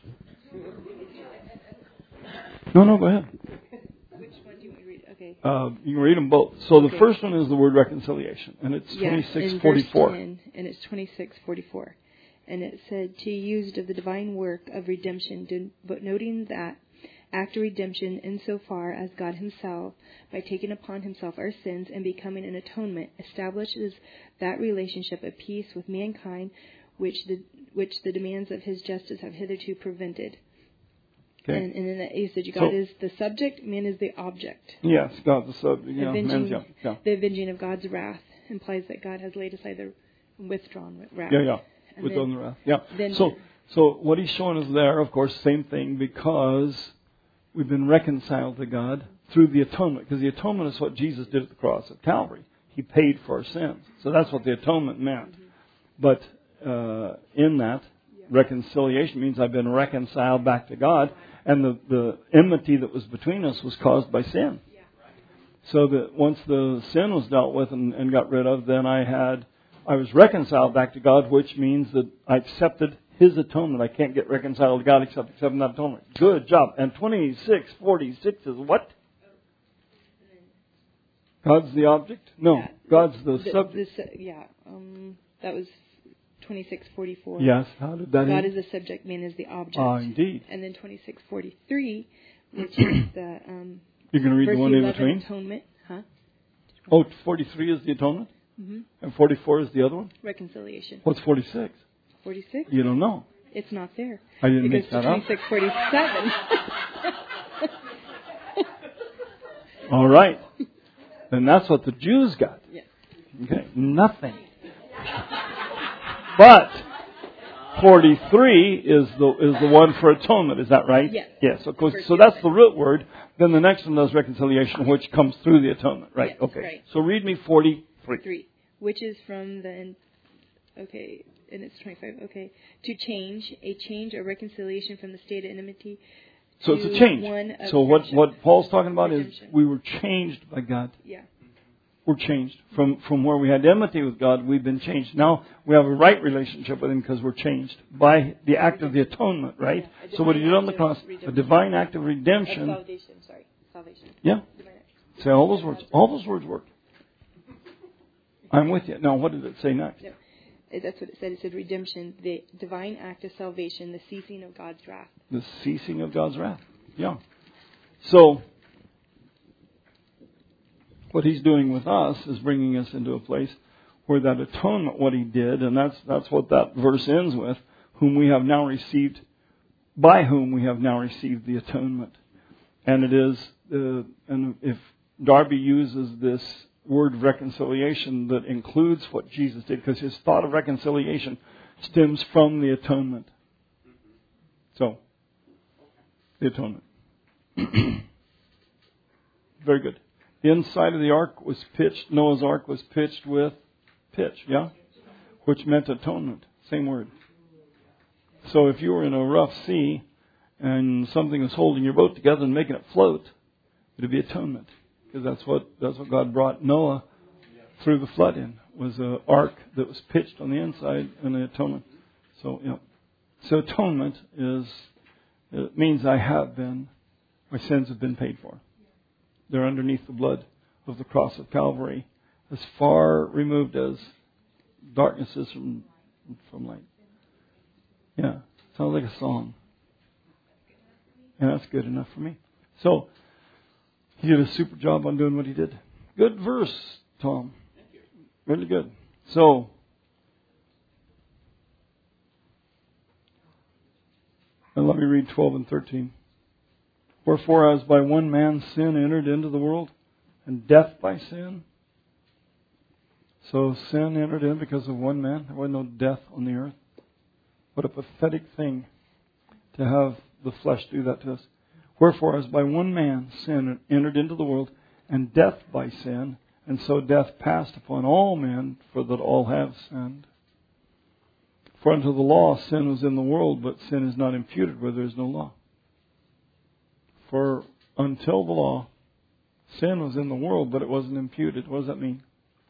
No, no, go ahead. Which one do you want to read? Okay. Uh, you can read them both. So the Okay. first one is the word reconciliation, and it's Yeah, twenty-six in forty-four. verse ten, and it's twenty-six forty-four. And it said, to used of the divine work of redemption, but noting that act of redemption insofar as God Himself, by taking upon Himself our sins and becoming an atonement, establishes that relationship of peace with mankind, which the which the demands of His justice have hitherto prevented. Okay. And, and then you said God So- is the subject, man is the object. Yes, God the subject. Yeah, Avenging- man's, yeah, yeah. The avenging of God's wrath implies that God has laid aside the withdrawn wrath. Yeah, yeah. And With then- on the wrath. Yeah. then- So, so what he's showing us there, of course, same thing, because we've been reconciled to God through the atonement. Because the atonement is what Jesus did at the cross at Calvary. He paid for our sins. So that's what the atonement meant. Mm-hmm. But uh, in that, reconciliation means I've been reconciled back to God, and the, the enmity that was between us was caused by sin. So that once the sin was dealt with and, and got rid of, then I had I was reconciled back to God, which means that I accepted His atonement. I can't get reconciled to God except accepting that atonement. Good job. And twenty-six forty-six is what? God's the object? No, Yeah. God's the, The- subject. the su- yeah, um, that was twenty-six forty-four. Yes. How did that God end? is the subject, man is the object. Ah, indeed. And then twenty-six forty-three, which is the um, You're going to read verse the one in eleven, between? atonement, huh? Oh, forty-three is the atonement? Mm-hmm. And forty-four is the other one? Reconciliation. What's forty-six? forty-six? You don't know. It's not there. I didn't It make goes to that up. twenty-six forty-seven. All right. Then that's what the Jews got. Yeah. Okay. Nothing. But forty-three is the is the one for atonement. Is that right? Yes. Yes. Of course. Verse So that's eleven. the root word. Then the next one does reconciliation, which comes through the atonement. Right. Yes, Okay. right. So read me forty-three. Three, which is from the, okay, and it's twenty-five, okay, to change, a change or reconciliation from the state of enmity. So to it's a change. One of So what friendship. what Paul's talking about is Redemption. we were changed by God. Yeah. We're changed. From from where we had enmity with God, we've been changed. Now we have a right relationship with Him because we're changed by the act of the atonement, right? Yeah, a So what He did on the divine cross, act of a redemption. divine act of Of redemption. salvation, sorry, salvation. Yeah. Divine act. Say all those words. All those words work. I'm with you. Now what did it say next? No, it- that's what it said. It said redemption, the divine act of salvation, the ceasing of God's wrath. The ceasing of God's wrath. Yeah. So what He's doing with us is bringing us into a place where that atonement, what He did, and that's that's what that verse ends with, whom we have now received, by whom we have now received the atonement. And it is, uh, and if Darby uses this word reconciliation that includes what Jesus did, because his thought of reconciliation stems from the atonement. So, the atonement. Very good. The inside of the ark was pitched, Noah's ark was pitched with pitch, yeah? Which meant atonement. Same word. So if you were in a rough sea and something was holding your boat together and making it float, it would be atonement. Because that's what that's what God brought Noah through the flood in, was an ark that was pitched on the inside and the atonement. So, you know, so atonement is, it means I have been, my sins have been paid for. They're underneath the blood of the cross of Calvary, as far removed as darkness is from, from light. Yeah, sounds like a song. And that's good enough for me. So, he did a super job on doing what he did. Good verse, Tom. Really good. So, and let me read twelve and thirteen. Wherefore, as by one man sin entered into the world, and death by sin. So sin entered in because of one man. There was no death on the earth. What a pathetic thing to have the flesh do that to us. Wherefore, as by one man sin entered into the world, and death by sin, and so death passed upon all men, for that all have sinned. For unto the law sin was in the world, but sin is not imputed where there is no law. For until the law, sin was in the world, but it wasn't imputed. What does that mean?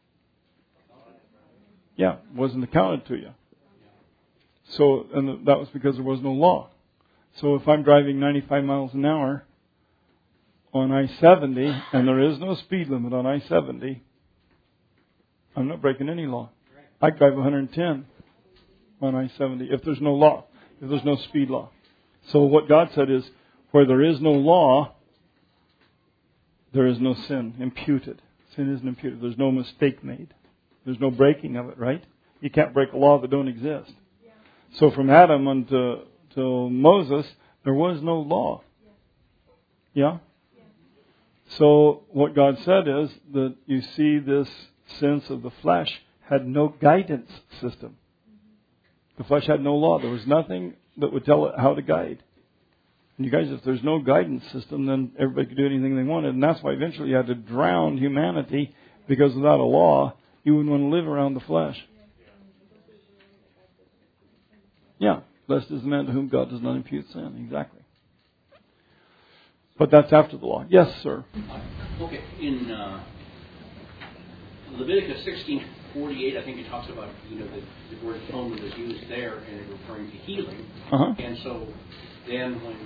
Yeah, it wasn't accounted to you. So, and that was because there was no law. So if I'm driving ninety-five miles an hour on I seventy, and there is no speed limit on I seventy, I'm not breaking any law. I drive one hundred ten on I seventy if there's no law, if there's no speed law. So what God said is, where there is no law, there is no sin imputed. Sin isn't imputed. There's no mistake made. There's no breaking of it, right? You can't break a law that don't exist. So from Adam until to Moses, there was no law. Yeah? So what God said is that you see this sense of the flesh had no guidance system. The flesh had no law. There was nothing that would tell it how to guide. And you guys, if there's no guidance system, then everybody could do anything they wanted. And that's why eventually you had to drown humanity, because without a law, you wouldn't want to live around the flesh. Yeah, blessed is the man to whom God does not impute sin. Exactly. But that's after the law. Yes, sir. Okay, in uh, Leviticus sixteen forty-eight, I think it talks about, you know, the, the word atonement is used there, and it's referring to healing. Uh-huh. And so then when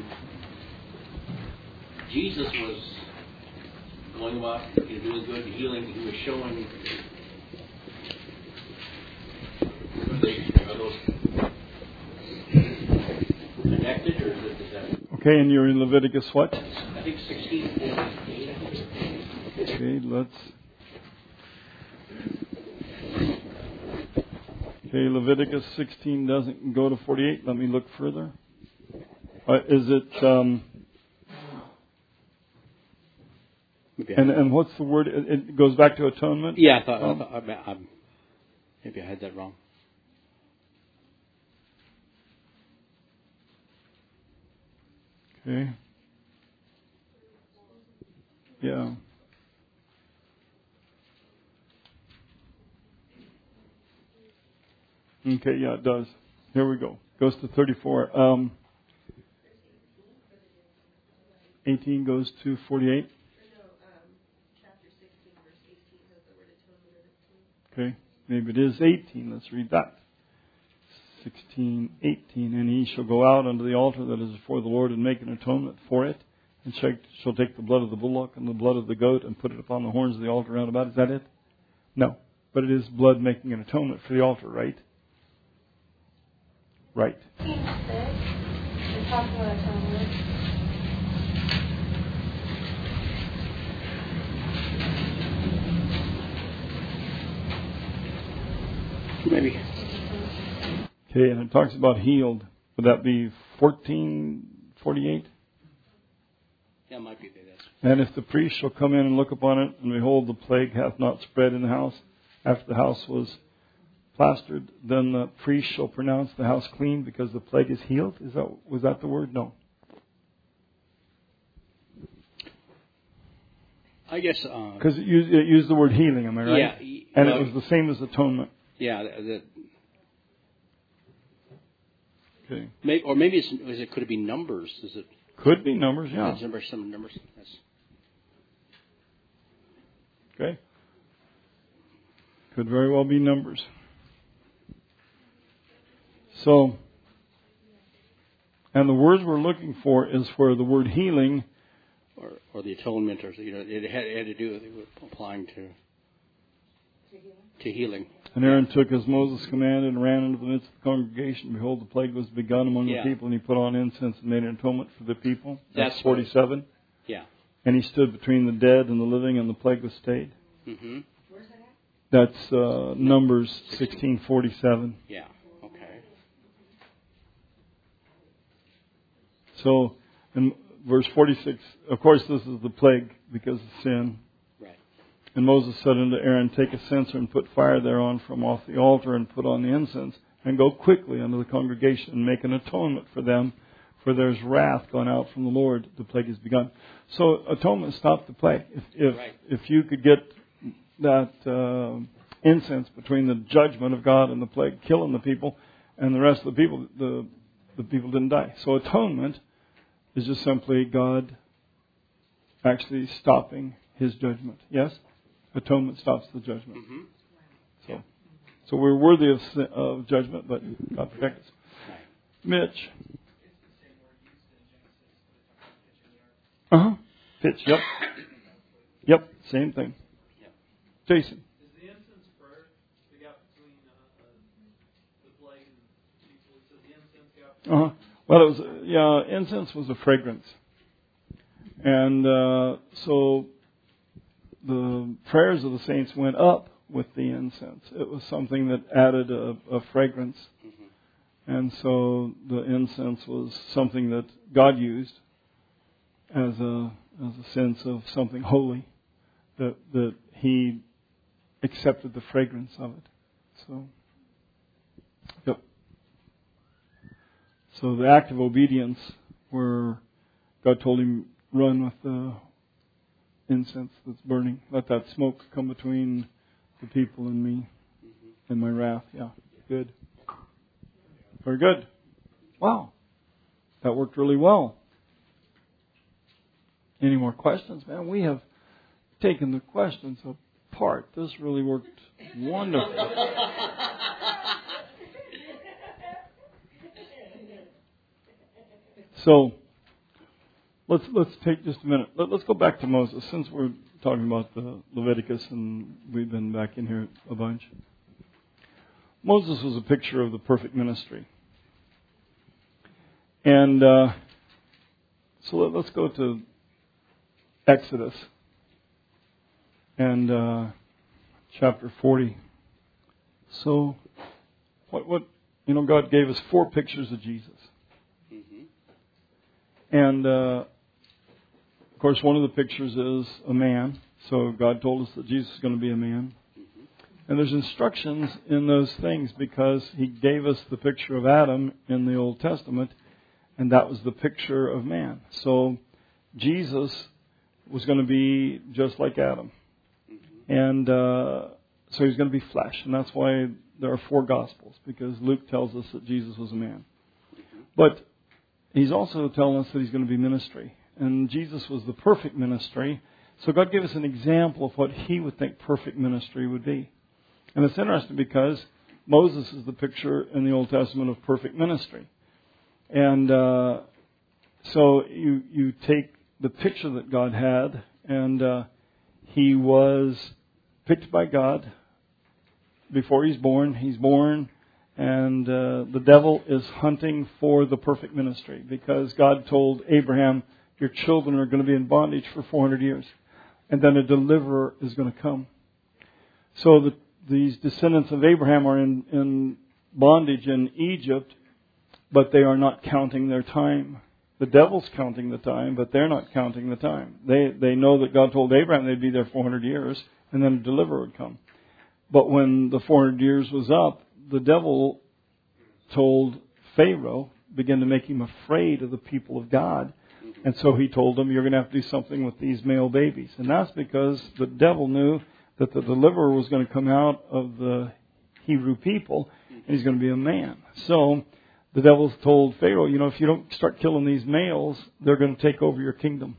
Jesus was going about, you know, doing good, healing, he was showing. Are, they, are those connected, or is, it, is that? Okay, and you're in Leviticus what? I think sixteen forty-eight. Okay, let's. Okay, Leviticus sixteen doesn't go to forty-eight. Let me look further. Uh, is it? Um, and and what's the word? It, it goes back to atonement. Yeah, I thought, um, I thought I, I, maybe I had that wrong. Okay. Yeah. Okay, yeah, it does. Here we go. Goes to thirty-four. Um, eighteen goes to forty-eight. Okay, maybe it is eighteen. Let's read that. sixteen, eighteen. And he shall go out unto the altar that is before the Lord and make an atonement for it, and shall take the blood of the bullock and the blood of the goat and put it upon the horns of the altar round about. Is that it? No. But it is blood making an atonement for the altar, right? Right. It talks about atonement. Maybe. Okay, and it talks about healed. Would that be fourteen forty-eight? Yeah, it might be that. And if the priest shall come in and look upon it, and behold, the plague hath not spread in the house, after the house was plastered, then the priest shall pronounce the house clean because the plague is healed. Is that was that the word? No. I guess because uh, it, used, it used the word healing. Am I right? Yeah, and well, it was the same as atonement. Yeah. The, okay. Maybe, or maybe it's, is it could it be numbers? Is it? Could be numbers. Yeah. It's numbers. Some numbers. Yes. Okay. Could very well be numbers. So, and the words we're looking for is for the word healing. Or, or the atonement, or you know, it had, it had to do with applying to to healing. And Aaron took as Moses commanded and ran into the midst of the congregation. Behold, the plague was begun among yeah. the people, and he put on incense and made an atonement for the people. That's, That's forty-seven. Right. Yeah. And he stood between the dead and the living, and the plague was stayed. Mm-hmm. Where's that at? That's uh, Numbers sixteen forty-seven. Yeah. Okay. So, and verse forty-six, of course, this is the plague because of sin. Right. And Moses said unto Aaron, take a censer and put fire thereon from off the altar and put on the incense, and go quickly unto the congregation and make an atonement for them, for there's wrath gone out from the Lord. The plague is begun. So atonement stopped the plague. If if, right. if you could get that uh, incense between the judgment of God and the plague killing the people, and the rest of the people, the the people didn't die. So atonement is just simply God actually stopping His judgment. Yes? Atonement stops the judgment. Mm-hmm. So so we're worthy of, of judgment, but God protects us. Mitch. Uh-huh. Pitch, yep. Yep, same thing. Jason. Is the incense prayer the gap between uh, uh, the plague and people? It says the incense gap. Uh-huh. Well, it was, yeah, incense was a fragrance. And uh, so the prayers of the saints went up with the incense. It was something that added a, a fragrance. Mm-hmm. And so the incense was something that God used as a as a sense of something holy, that that He accepted the fragrance of it. So, yep. So the act of obedience, where God told him, run with the incense that's burning. Let that smoke come between the people and me mm-hmm. and my wrath. Yeah, good. Very good. Wow. That worked really well. Any more questions? Man, we have taken the questions apart. This really worked wonderfully. So, let's let's take just a minute. Let, let's go back to Moses, since we're talking about the Leviticus and we've been back in here a bunch. Moses was a picture of the perfect ministry. And uh, so let, let's go to Exodus and uh, chapter forty. So, what what you know, God gave us four pictures of Jesus, mm-hmm. and uh, of course, one of the pictures is a man. So God told us that Jesus is going to be a man, mm-hmm. and there's instructions in those things because He gave us the picture of Adam in the Old Testament, and that was the picture of man. So Jesus was going to be just like Adam. Mm-hmm. And uh, so He's going to be flesh. And that's why there are four Gospels, because Luke tells us that Jesus was a man. Mm-hmm. But He's also telling us that He's going to be ministry. And Jesus was the perfect ministry. So God gave us an example of what He would think perfect ministry would be. And it's interesting because Moses is the picture in the Old Testament of perfect ministry. And uh, so you you take the picture that God had, and uh, he was picked by God before he's born. He's born, and uh, the devil is hunting for the perfect ministry because God told Abraham, your children are going to be in bondage for four hundred years, and then a deliverer is going to come. So the, these descendants of Abraham are in, in bondage in Egypt, but they are not counting their time. The devil's counting the time, but they're not counting the time. They they know that God told Abraham they'd be there four hundred years, and then a deliverer would come. But when the four hundred years was up, the devil told Pharaoh, began to make him afraid of the people of God. And so he told them, you're going to have to do something with these male babies. And that's because the devil knew that the deliverer was going to come out of the Hebrew people, and he's going to be a man. So the devil told Pharaoh, you know, if you don't start killing these males, they're going to take over your kingdom.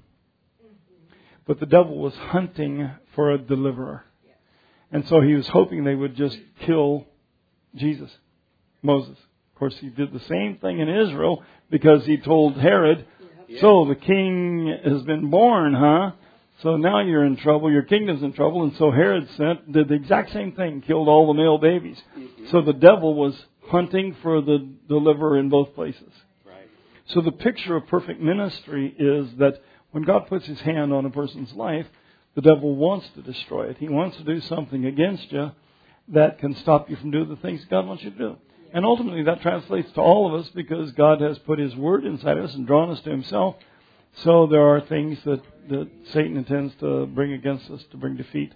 But the devil was hunting for a deliverer. And so he was hoping they would just kill Jesus, Moses. Of course, he did the same thing in Israel because he told Herod, so the king has been born, huh? So now you're in trouble. Your kingdom's in trouble. And so Herod sent, did the exact same thing, killed all the male babies. Mm-hmm. So the devil was hunting for the deliverer in both places. Right. So the picture of perfect ministry is that when God puts his hand on a person's life, the devil wants to destroy it. He wants to do something against you that can stop you from doing the things God wants you to do. And ultimately that translates to all of us because God has put his word inside of us and drawn us to himself. So there are things that, that Satan intends to bring against us to bring defeat.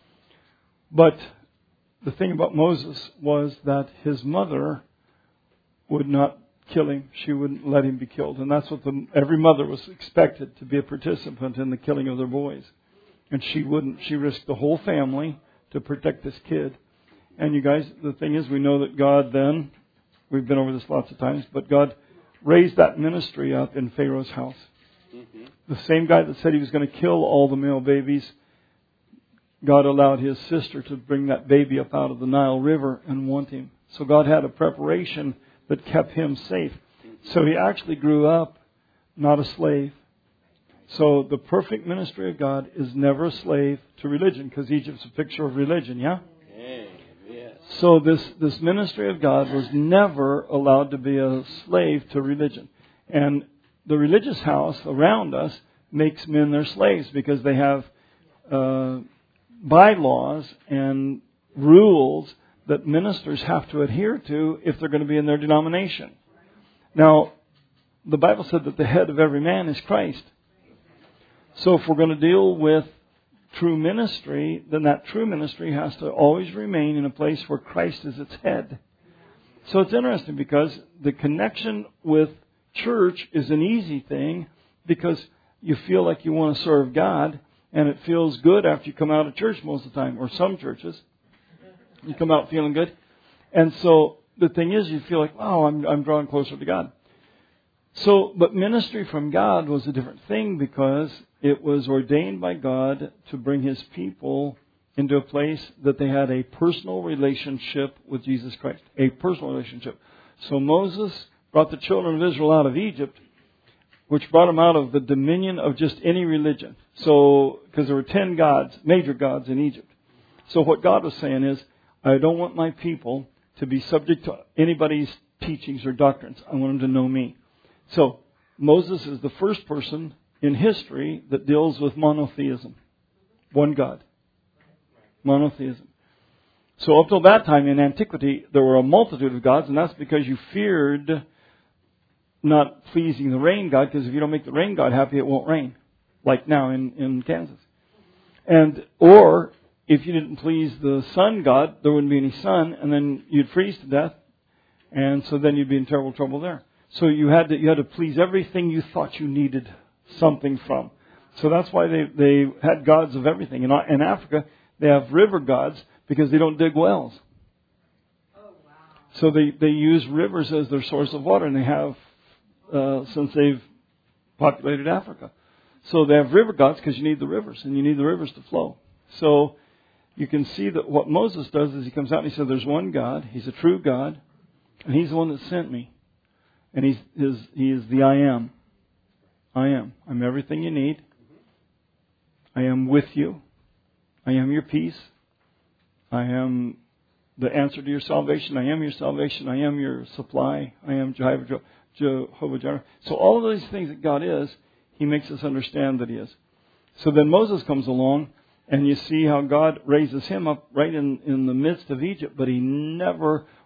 But the thing about Moses was that his mother would not kill him. She wouldn't let him be killed. And that's what the, every mother was expected to be a participant in the killing of their boys. And she wouldn't. She risked the whole family to protect this kid. And you guys, the thing is, we know that God then, we've been over this lots of times, but God raised that ministry up in Pharaoh's house. Mm-hmm. The same guy that said he was going to kill all the male babies, God allowed his sister to bring that baby up out of the Nile River and want him. So God had a preparation that kept him safe. So he actually grew up not a slave. So the perfect ministry of God is never a slave to religion, because Egypt's a picture of religion, yeah? So this, this ministry of God was never allowed to be a slave to religion. And the religious house around us makes men their slaves because they have uh, bylaws and rules that ministers have to adhere to if they're going to be in their denomination. Now, the Bible said that the head of every man is Christ. So if we're going to deal with true ministry, then that true ministry has to always remain in a place where Christ is its head. So it's interesting because the connection with church is an easy thing because you feel like you want to serve God, and it feels good after you come out of church most of the time, or some churches. You come out feeling good. And so the thing is, you feel like, wow, I'm, I'm drawing closer to God. So, but ministry from God was a different thing because it was ordained by God to bring his people into a place that they had a personal relationship with Jesus Christ. A personal relationship. So Moses brought the children of Israel out of Egypt, which brought them out of the dominion of just any religion. So, because there were ten gods, major gods in Egypt. So what God was saying is, I don't want my people to be subject to anybody's teachings or doctrines. I want them to know me. So, Moses is the first person in history that deals with monotheism. One God. Monotheism. So up till that time in antiquity, there were a multitude of gods, and that's because you feared not pleasing the rain god, because if you don't make the rain god happy, it won't rain. Like now in, in Kansas. And, or, if you didn't please the sun god, there wouldn't be any sun, and then you'd freeze to death, and so then you'd be in terrible trouble there. So you had to you had to please everything you thought you needed something from. So that's why they, they had gods of everything. In, in Africa, they have river gods because they don't dig wells. Oh, wow. So they, they use rivers as their source of water, and they have uh, since they've populated Africa. So they have river gods because you need the rivers, and you need the rivers to flow. So you can see that what Moses does is he comes out and he says, there's one God, he's a true God, and he's the one that sent me. And he's, his, he is the I am. I am. I'm everything you need. I am with you. I am your peace. I am the answer to your salvation. I am your salvation. I am your supply. I am Jehovah, Jehovah Jireh. So all of these things that God is, he makes us understand that he is. So then Moses comes along, and you see how God raises him up right in, in the midst of Egypt, but he never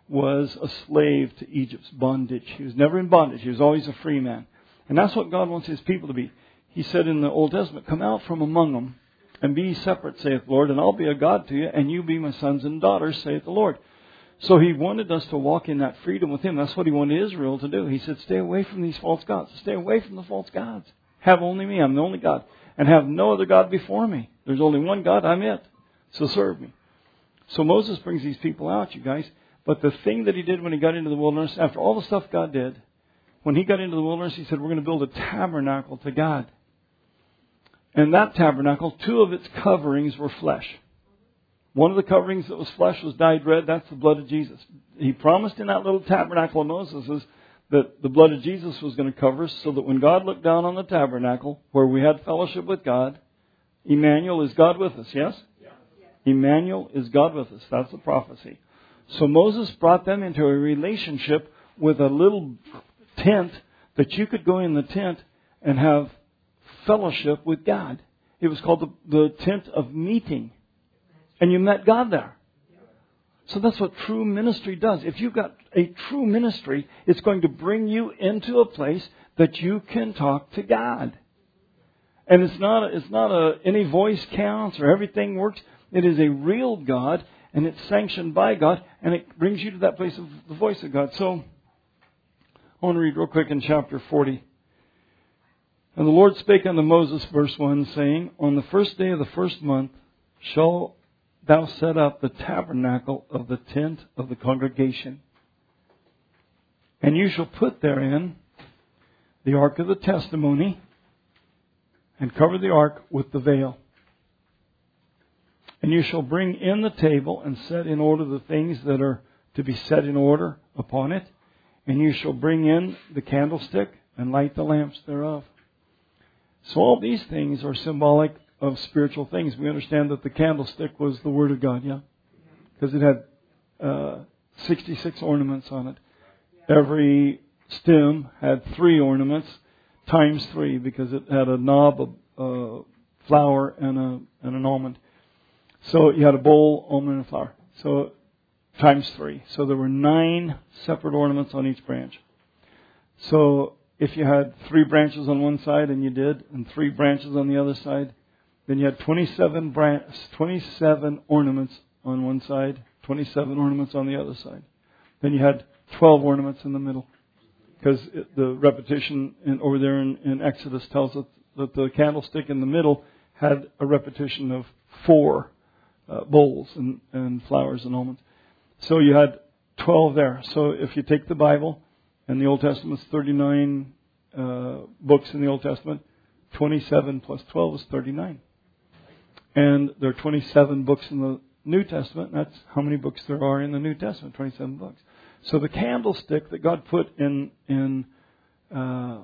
was a slave to Egypt's bondage. He was never in bondage. He was always a free man. And that's what God wants His people to be. He said in the Old Testament, come out from among them and be separate, saith the Lord, and I'll be a God to you, and you be my sons and daughters, saith the Lord. So He wanted us to walk in that freedom with Him. That's what He wanted Israel to do. He said, stay away from these false gods. Stay away from the false gods. Have only me. I'm the only God. And have no other God before me. There's only one God. I'm it. So serve me. So Moses brings these people out, you guys. But the thing that he did when he got into the wilderness, after all the stuff God did, when he got into the wilderness, he said, we're going to build a tabernacle to God. And that tabernacle, two of its coverings were flesh. One of the coverings that was flesh was dyed red. That's the blood of Jesus. He promised in that little tabernacle of Moses that the blood of Jesus was going to cover us, so that when God looked down on the tabernacle, where we had fellowship with God, Emmanuel is God with us, yes? Yeah. Emmanuel is God with us. That's the prophecy. So Moses brought them into a relationship with a little tent that you could go in the tent and have fellowship with God. It was called the, the tent of meeting. And you met God there. So that's what true ministry does. If you've got a true ministry, it's going to bring you into a place that you can talk to God. And it's not a, it's not a any voice counts or everything works. It is a real God, and it's sanctioned by God, and it brings you to that place of the voice of God. So I want to read real quick in chapter forty. And the Lord spake unto Moses, verse one, saying, on the first day of the first month shall thou set up the tabernacle of the tent of the congregation. And you shall put therein the ark of the testimony, and cover the ark with the veil. And you shall bring in the table and set in order the things that are to be set in order upon it. And you shall bring in the candlestick and light the lamps thereof. So all these things are symbolic of spiritual things. We understand that the candlestick was the Word of God, yeah? Because it had uh, sixty-six ornaments on it. Every stem had three ornaments, times three, because it had a knob, a, a flower, and, a, and an almond. So you had a bowl, almond, and flower. So times three. So there were nine separate ornaments on each branch. So if you had three branches on one side, and you did, and three branches on the other side, then you had twenty-seven, branch, twenty-seven ornaments on one side, twenty-seven ornaments on the other side. Then you had twelve ornaments in the middle. Because the repetition in, over there in, in Exodus tells us that the candlestick in the middle had a repetition of four uh, bowls and, and flowers and almonds. So you had twelve there. So if you take the Bible, and the Old Testament's thirty-nine uh, books in the Old Testament, twenty-seven plus twelve is thirty-nine. And there are twenty-seven books in the New Testament. That's how many books there are in the New Testament, twenty-seven books. So the candlestick that God put in in uh,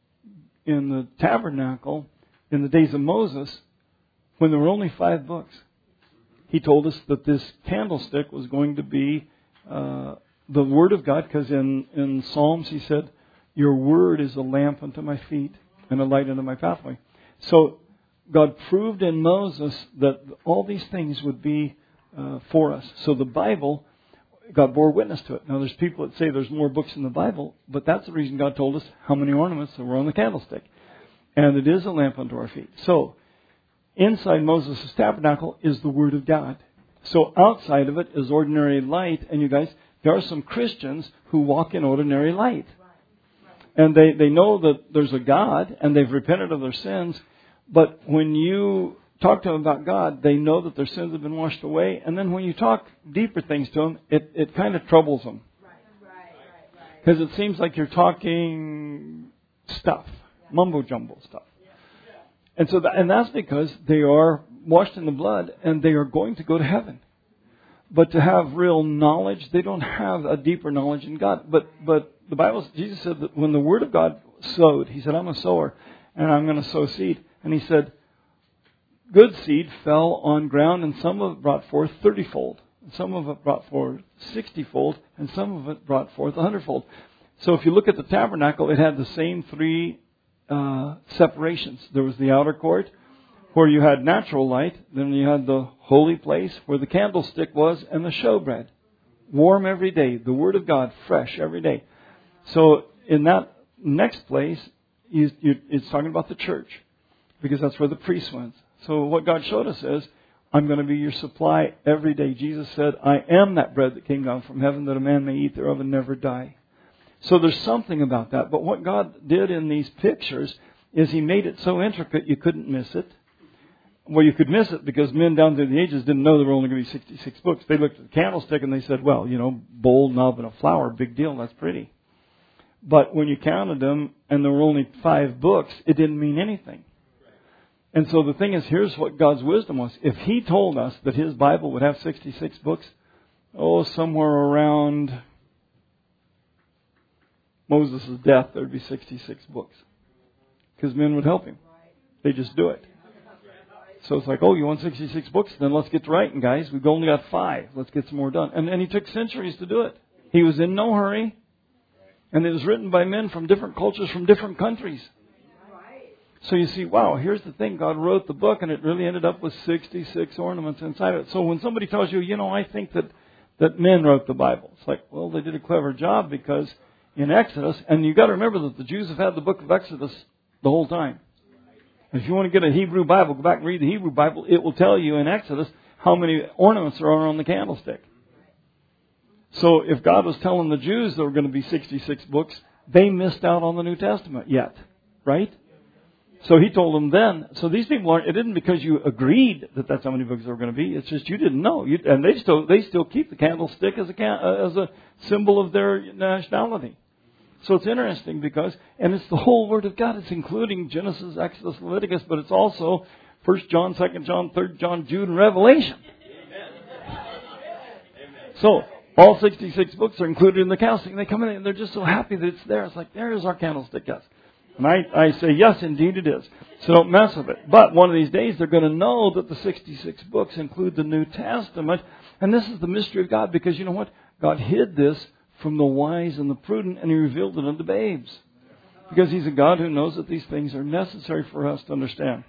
in the tabernacle in the days of Moses, when there were only five books, He told us that this candlestick was going to be uh, the Word of God, because in, in Psalms He said, your Word is a lamp unto my feet and a light unto my pathway. So God proved in Moses that all these things would be uh, for us. So the Bible, God bore witness to it. Now there's people that say there's more books in the Bible, but that's the reason God told us how many ornaments there were on the candlestick. And it is a lamp unto our feet. So inside Moses' tabernacle is the Word of God. So outside of it is ordinary light. And you guys, there are some Christians who walk in ordinary light. And they, they know that there's a God, and they've repented of their sins. But when you talk to them about God, they know that their sins have been washed away. And then when you talk deeper things to them, it, it kind of troubles them. Because it seems like you're talking stuff, mumbo-jumbo stuff. And so, that, and that's because they are washed in the blood, and they are going to go to heaven. But to have real knowledge, they don't have a deeper knowledge in God. But but the Bible, Jesus said that when the Word of God sowed, He said, I'm a sower, and I'm going to sow seed. And He said, good seed fell on ground, and some of it brought forth thirty-fold. And some of it brought forth sixty-fold, and some of it brought forth a hundred-fold. So if you look at the tabernacle, it had the same three uh, separations. There was the outer court, where you had natural light. Then you had the holy place, where the candlestick was, and the showbread. warm every day. The Word of God, fresh every day. So in that next place, you, you, it's talking about the church, because that's where the priest went. So what God showed us is, I'm going to be your supply every day. Jesus said, I am that bread that came down from heaven, that a man may eat thereof and never die. So there's something about that. But what God did in these pictures is He made it so intricate you couldn't miss it. Well, you could miss it because men down through the ages didn't know there were only going to be sixty-six books. They looked at the candlestick and they said, well, you know, bowl, knob, and a flower, big deal, that's pretty. But when you counted them and there were only five books, it didn't mean anything. And so the thing is, here's what God's wisdom was. If He told us that His Bible would have sixty-six books, oh, somewhere around Moses' death, there'd be sixty-six books. Because men would help him. They just do it. So it's like, oh, you want sixty-six books? Then let's get to writing, guys. We've only got five. Let's get some more done. And, and He took centuries to do it. He was in no hurry. And it was written by men from different cultures, from different countries. So you see, wow, here's the thing. God wrote the book, and it really ended up with sixty-six ornaments inside of it. So when somebody tells you, you know, I think that, that men wrote the Bible, it's like, well, they did a clever job, because in Exodus, and you've got to remember that the Jews have had the book of Exodus the whole time. If you want to get a Hebrew Bible, go back and read the Hebrew Bible. It will tell you in Exodus how many ornaments there are on the candlestick. So if God was telling the Jews there were going to be sixty-six books, they missed out on the New Testament yet, right? So He told them then. So these people aren't. It isn't because you agreed that that's how many books there were going to be. It's just you didn't know. You, and they still they still keep the candlestick as a uh, as a symbol of their nationality. So it's interesting because, and it's the whole Word of God. It's including Genesis, Exodus, Leviticus, but it's also First John, Second John, Third John, Jude, and Revelation. So all sixty-six books are included in the candlestick. And they come in and they're just so happy that it's there. It's like, there's our candlestick, guys. And I, I say, yes, indeed it is. So don't mess with it. But one of these days they're going to know that the sixty-six books include the New Testament. And this is the mystery of God, because you know what? God hid this from the wise and the prudent, and He revealed it unto babes. Because He's a God who knows that these things are necessary for us to understand.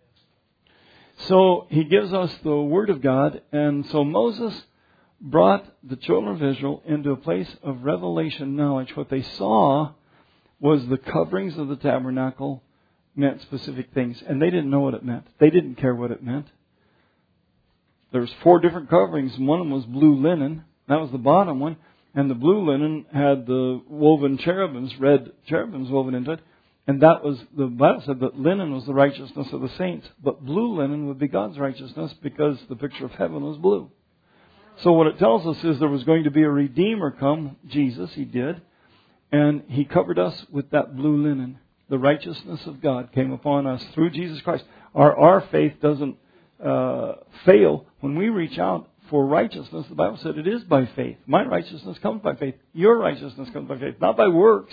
So He gives us the Word of God. And so Moses brought the children of Israel into a place of revelation knowledge. What they saw was the coverings of the tabernacle meant specific things. And they didn't know what it meant. They didn't care what it meant. There was four different coverings. One of them was blue linen. That was the bottom one. And the blue linen had the woven cherubims, red cherubims woven into it. And that was, the Bible said that linen was the righteousness of the saints. But blue linen would be God's righteousness, because the picture of heaven was blue. So what it tells us is there was going to be a Redeemer come, Jesus, He did. And He covered us with that blue linen. The righteousness of God came upon us through Jesus Christ. Our, our faith doesn't uh, fail. When we reach out for righteousness, the Bible said it is by faith. My righteousness comes by faith. Your righteousness comes by faith, not by works.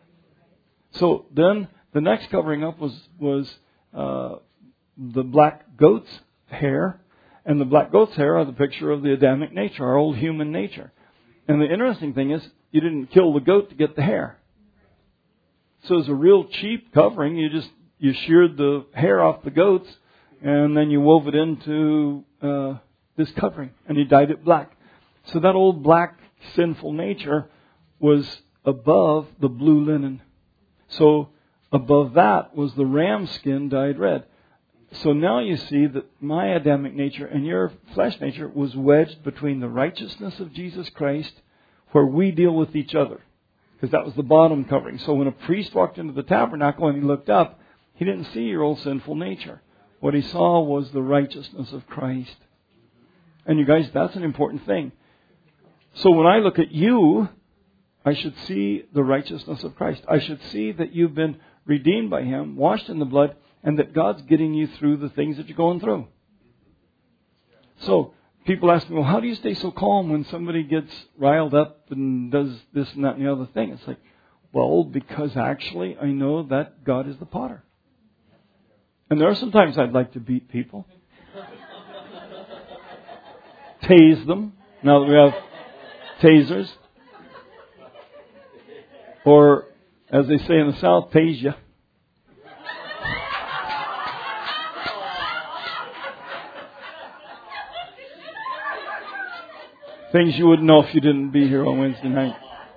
So then the next covering up was, was uh, the black goat's hair. And the black goat's hair are the picture of the Adamic nature, our old human nature. And the interesting thing is, you didn't kill the goat to get the hair. So it's a real cheap covering. You just you sheared the hair off the goats, and then you wove it into uh, this covering, and you dyed it black. So that old black sinful nature was above the blue linen. So above that was the ram skin dyed red. So now you see that my Adamic nature and your flesh nature was wedged between the righteousness of Jesus Christ, where we deal with each other. Because that was the bottom covering. So when a priest walked into the tabernacle and he looked up, he didn't see your old sinful nature. What he saw was the righteousness of Christ. And you guys, that's an important thing. So when I look at you, I should see the righteousness of Christ. I should see that you've been redeemed by Him, washed in the blood, and that God's getting you through the things that you're going through. So people ask me, well, how do you stay so calm when somebody gets riled up and does this and that and the other thing? It's like, well, because actually I know that God is the potter. And there are some times I'd like to beat people. Tase them, now that we have tasers. Or, as they say in the South, tase ya. Things you wouldn't know if you didn't be here on Wednesday night.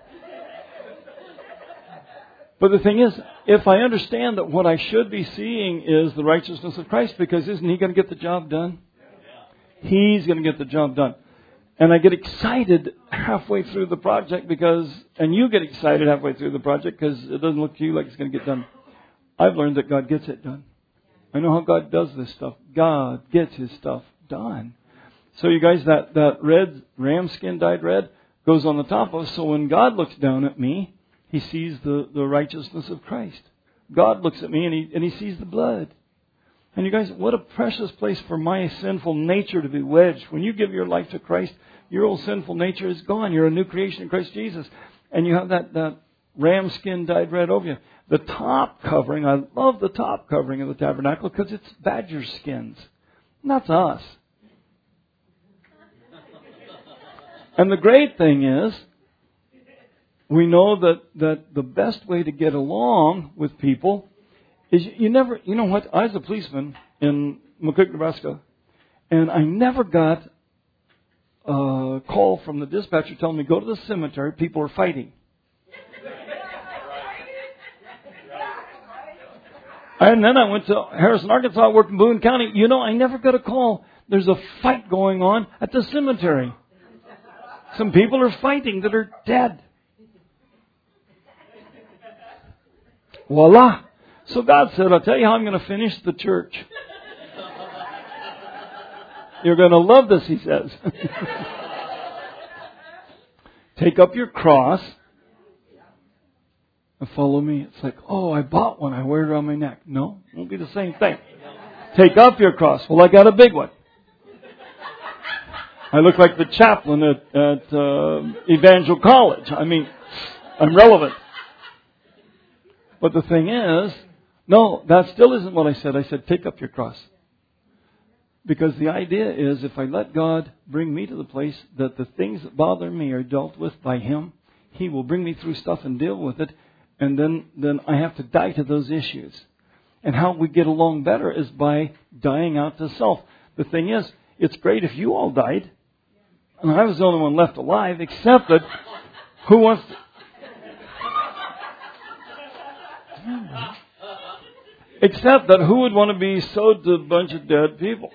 But the thing is, if I understand that what I should be seeing is the righteousness of Christ, because isn't He going to get the job done? He's going to get the job done. And I get excited halfway through the project because, and you get excited halfway through the project because it doesn't look to you like it's going to get done. I've learned that God gets it done. I know how God does this stuff. God gets His stuff done. So you guys, that, that red, ram skin dyed red goes on the top of us. So when God looks down at me, He sees the, the righteousness of Christ. God looks at me and he, and he sees the blood. And you guys, what a precious place for my sinful nature to be wedged. When you give your life to Christ, your old sinful nature is gone. You're a new creation in Christ Jesus. And you have that, that ram skin dyed red over you. The top covering, I love the top covering of the tabernacle because it's badger skins. And that's us. And the great thing is, we know that, that the best way to get along with people is you never, you know what, I was a policeman in McCook, Nebraska, and I never got a call from the dispatcher telling me, go to the cemetery, people are fighting. And then I went to Harrison, Arkansas, worked in Boone County. You know, I never got a call. There's a fight going on at the cemetery. Some people are fighting that are dead. Voila. So God said, I'll tell you how I'm going to finish the church. You're going to love this, He says. Take up your cross and follow me. It's like, oh, I bought one. I wear it around my neck. No, it won't be the same thing. Take up your cross. Well, I got a big one. I look like the chaplain at, at uh, Evangel College. I mean, I'm relevant. But the thing is, no, that still isn't what I said. I said, take up your cross. Because the idea is, if I let God bring me to the place that the things that bother me are dealt with by Him, He will bring me through stuff and deal with it. And then, then I have to die to those issues. And how we get along better is by dying out to self. The thing is, it's great if you all died. And I was the only one left alive, except that who wants to... Except that who would want to be sewed to a bunch of dead people?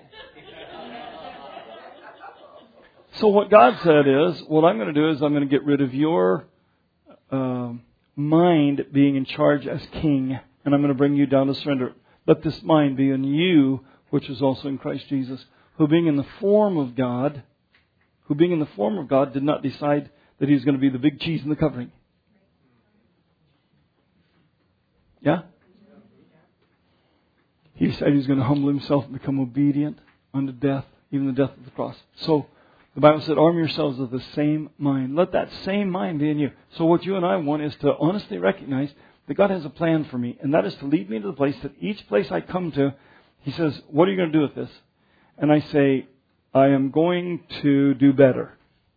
So what God said is, what I'm going to do is I'm going to get rid of your uh, mind being in charge as king, and I'm going to bring you down to surrender. Let this mind be in you, which is also in Christ Jesus, who being in the form of God, who being in the form of God did not decide that He was going to be the big cheese in the covering. Yeah? He said He was going to humble Himself and become obedient unto death, even the death of the cross. So, the Bible said, arm yourselves with the same mind. Let that same mind be in you. So what you and I want is to honestly recognize that God has a plan for me. And that is to lead me to the place that each place I come to, He says, what are you going to do with this? And I say, I am going to do better.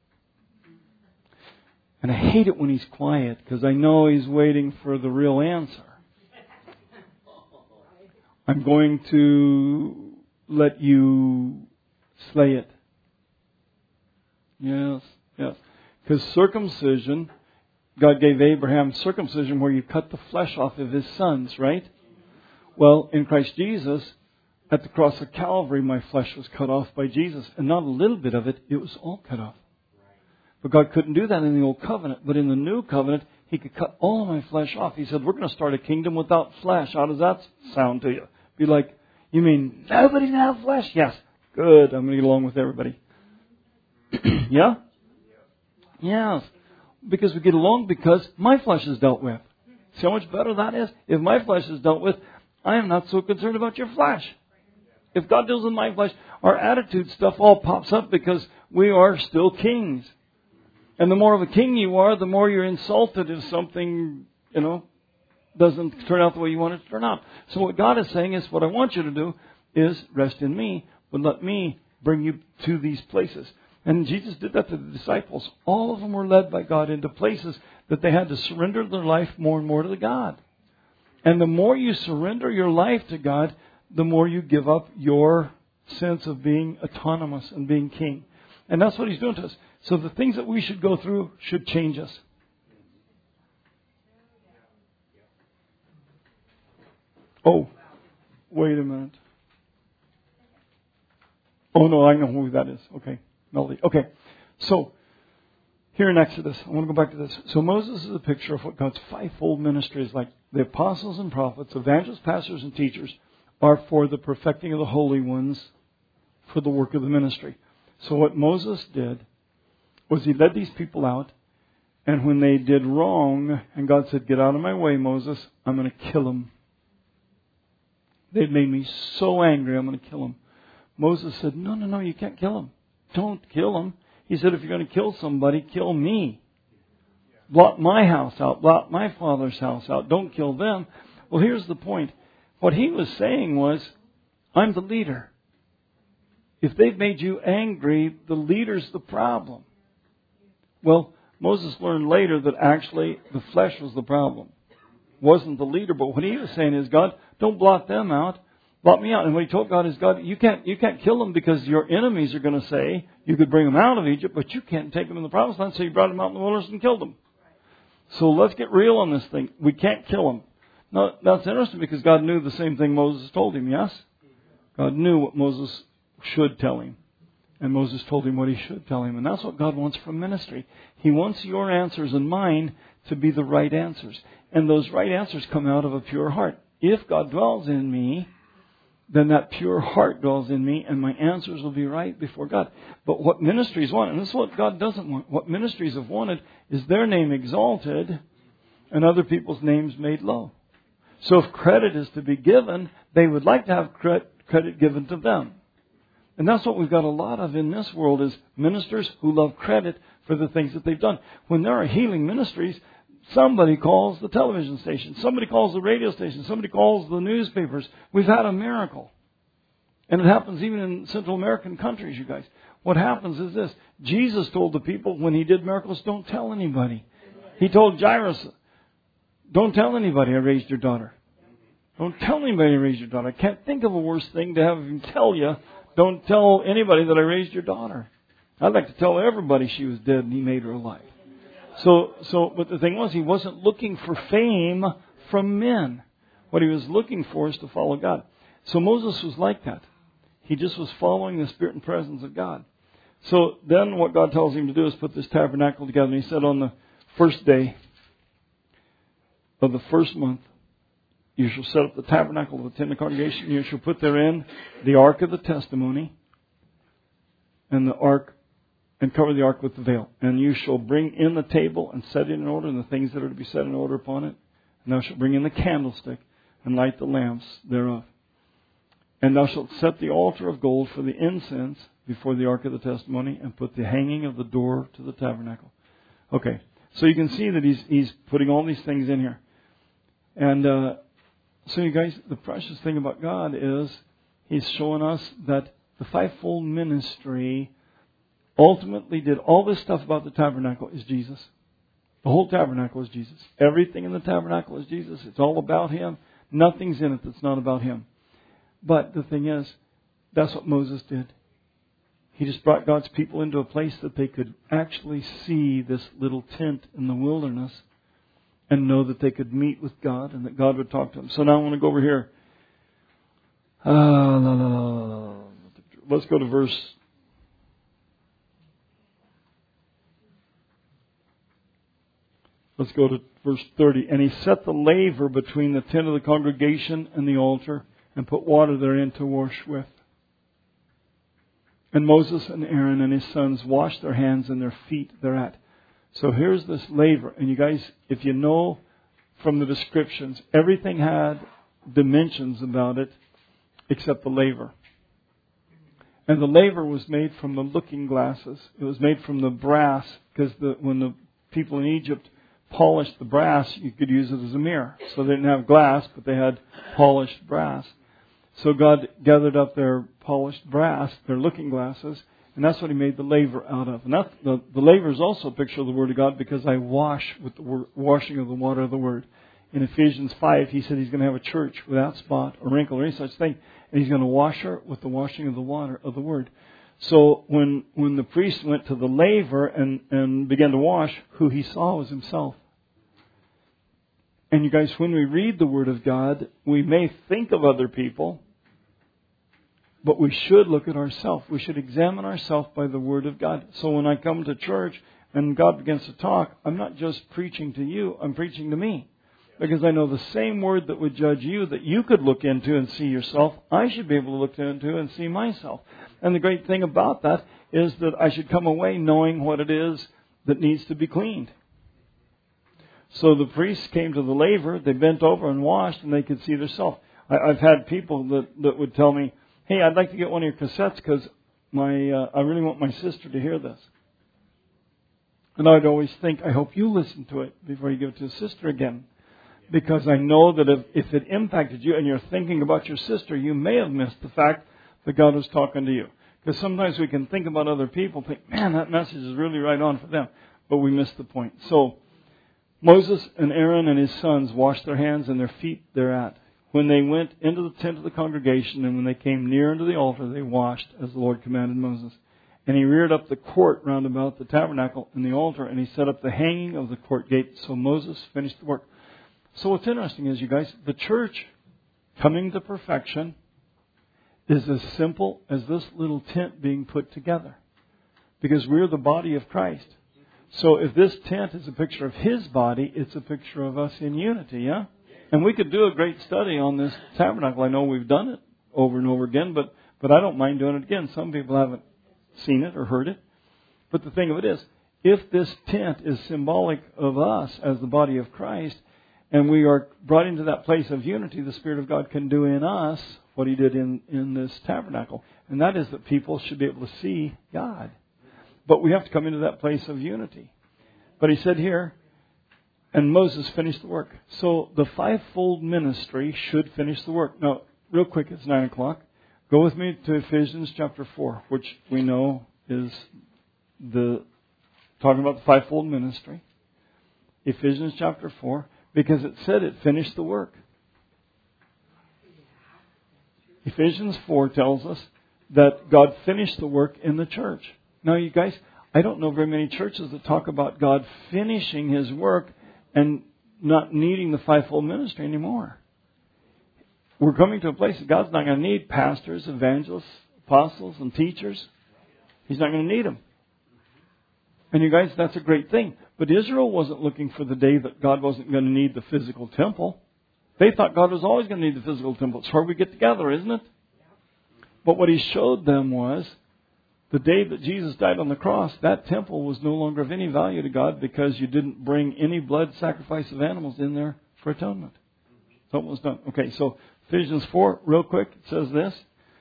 And I hate it when He's quiet because I know He's waiting for the real answer. I'm going to let you slay it. Yes, yes. Because circumcision, God gave Abraham circumcision where you cut the flesh off of his sons, right? Well, in Christ Jesus, at the cross of Calvary, my flesh was cut off by Jesus. And not a little bit of it, it was all cut off. But God couldn't do that in the old covenant. But in the new covenant, He could cut all of my flesh off. He said, we're going to start a kingdom without flesh. How does that sound to you? Be like, you mean nobody's going to have flesh? Yes. Good. I'm going to get along with everybody. Yeah? Yes. Because we get along because my flesh is dealt with. See how much better that is? If my flesh is dealt with, I am not so concerned about your flesh. If God deals with my flesh, our attitude stuff all pops up because we are still kings. And the more of a king you are, the more you're insulted if something, you know, doesn't turn out the way you want it to turn out. So what God is saying is, what I want you to do is rest in me, but let me bring you to these places. And Jesus did that to the disciples. All of them were led by God into places that they had to surrender their life more and more to the God. And the more you surrender your life to God, the more you give up your sense of being autonomous and being king. And that's what He's doing to us. So the things that we should go through should change us. Oh, wait a minute. Oh, no, I know who that is. Okay, Melody. Okay, so here in Exodus, I want to go back to this. So Moses is a picture of what God's fivefold ministry is like. The apostles and prophets, evangelists, pastors, and teachers are for the perfecting of the holy ones for the work of the ministry. So what Moses did was he led these people out, and when they did wrong, and God said, get out of my way, Moses, I'm going to kill them. They'd made me so angry, I'm going to kill them. Moses said, no, no, no, you can't kill them. Don't kill them. He said, if you're going to kill somebody, kill me. Blot my house out. Blot my father's house out. Don't kill them. Well, here's the point. What he was saying was, I'm the leader. If they've made you angry, the leader's the problem. Well, Moses learned later that actually the flesh was the problem. Wasn't the leader. But what he was saying is, God, don't blot them out. Blot me out. And what he told God is, God, you can't, you can't kill them because your enemies are going to say you could bring them out of Egypt, but you can't take them in the promised land. So you brought them out in the wilderness and killed them. So let's get real on this thing. We can't kill them. Now, that's interesting because God knew the same thing Moses told him, yes? God knew what Moses should tell him. And Moses told him what he should tell him. And that's what God wants from ministry. He wants your answers and mine to be the right answers. And those right answers come out of a pure heart. If God dwells in me, then that pure heart dwells in me and my answers will be right before God. But what ministries want, and this is what God doesn't want, what ministries have wanted is their name exalted and other people's names made low. So if credit is to be given, they would like to have credit given to them. And that's what we've got a lot of in this world is ministers who love credit for the things that they've done. When there are healing ministries, somebody calls the television station, somebody calls the radio station, somebody calls the newspapers. We've had a miracle. And it happens even in Central American countries, you guys. What happens is this. Jesus told the people when he did miracles, don't tell anybody. He told Jairus, don't tell anybody I raised your daughter. Don't tell anybody I raised your daughter. I can't think of a worse thing to have him tell you. Don't tell anybody that I raised your daughter. I'd like to tell everybody she was dead and he made her alive. So, so, but the thing was, he wasn't looking for fame from men. What he was looking for is to follow God. So Moses was like that. He just was following the Spirit and presence of God. So then what God tells him to do is put this tabernacle together. And he said on the first day of the first month, you shall set up the tabernacle of the tent of congregation. You shall put therein the ark of the testimony and the ark, and cover the ark with the veil. And you shall bring in the table and set it in order, and the things that are to be set in order upon it. And thou shalt bring in the candlestick and light the lamps thereof. And thou shalt set the altar of gold for the incense before the ark of the testimony, and put the hanging of the door to the tabernacle. Okay, so you can see that he's he's putting all these things in here. And uh, so you guys, the precious thing about God is he's showing us that the fivefold ministry ultimately did all this stuff about the tabernacle is Jesus. The whole tabernacle is Jesus. Everything in the tabernacle is Jesus. It's all about Him. Nothing's in it that's not about Him. But the thing is, that's what Moses did. He just brought God's people into a place that they could actually see this little tent in the wilderness and know that they could meet with God and that God would talk to them. So now I want to go over here. Uh, la, la, la, la. Let's go to verse... Let's go to verse thirty. And he set the laver between the tent of the congregation and the altar, and put water therein to wash with. And Moses and Aaron and his sons washed their hands and their feet thereat. So here's this laver. And you guys, if you know from the descriptions, everything had dimensions about it except the laver. And the laver was made from the looking glasses. It was made from the brass, because the, when the people in Egypt polished the brass, you could use it as a mirror. So they didn't have glass, but they had polished brass. So God gathered up their polished brass, their looking glasses, and that's what He made the laver out of. And that, the, the laver is also a picture of the Word of God, because I wash with the word, washing of the water of the Word. In Ephesians five, He said He's going to have a church without spot or wrinkle or any such thing, and He's going to wash her with the washing of the water of the Word. So when when the priest went to the laver and, and began to wash, who he saw was himself. And you guys, when we read the Word of God, we may think of other people, but we should look at ourselves. We should examine ourselves by the Word of God. So when I come to church and God begins to talk, I'm not just preaching to you, I'm preaching to me. Because I know the same Word that would judge you, that you could look into and see yourself, I should be able to look into and see myself. And the great thing about that is that I should come away knowing what it is that needs to be cleaned. So the priests came to the laver, they bent over and washed, and they could see themselves. I've had people that, that would tell me, hey, I'd like to get one of your cassettes because my uh, I really want my sister to hear this. And I'd always think, I hope you listen to it before you give it to a sister again. Because I know that if, if it impacted you and you're thinking about your sister, you may have missed the fact that God was talking to you. Because sometimes we can think about other people, think, man, that message is really right on for them. But we miss the point. So Moses and Aaron and his sons washed their hands and their feet thereat. When they went into the tent of the congregation and when they came near unto the altar, they washed as the Lord commanded Moses. And he reared up the court round about the tabernacle and the altar, and he set up the hanging of the court gate. So Moses finished the work. So what's interesting is, you guys, the church coming to perfection is as simple as this little tent being put together. Because we're the body of Christ. So if this tent is a picture of His body, it's a picture of us in unity, yeah? And we could do a great study on this tabernacle. I know we've done it over and over again, but, but I don't mind doing it again. Some people haven't seen it or heard it. But the thing of it is, if this tent is symbolic of us as the body of Christ, and we are brought into that place of unity, the Spirit of God can do in us what He did in, in this tabernacle. And that is that people should be able to see God. But we have to come into that place of unity. But He said here, and Moses finished the work. So the fivefold ministry should finish the work. Now, real quick, it's nine o'clock. Go with me to Ephesians chapter four, which we know is the talking about the fivefold ministry. Ephesians chapter four, because it said it finished the work. Ephesians four tells us that God finished the work in the church. Now, you guys, I don't know very many churches that talk about God finishing His work and not needing the fivefold ministry anymore. We're coming to a place that God's not going to need pastors, evangelists, apostles, and teachers. He's not going to need them. And you guys, that's a great thing. But Israel wasn't looking for the day that God wasn't going to need the physical temple. They thought God was always going to need the physical temple. It's where we get together, isn't it? But what He showed them was, the day that Jesus died on the cross, that temple was no longer of any value to God because you didn't bring any blood sacrifice of animals in there for atonement. So it was done. Okay, so Ephesians four, real quick, it says this.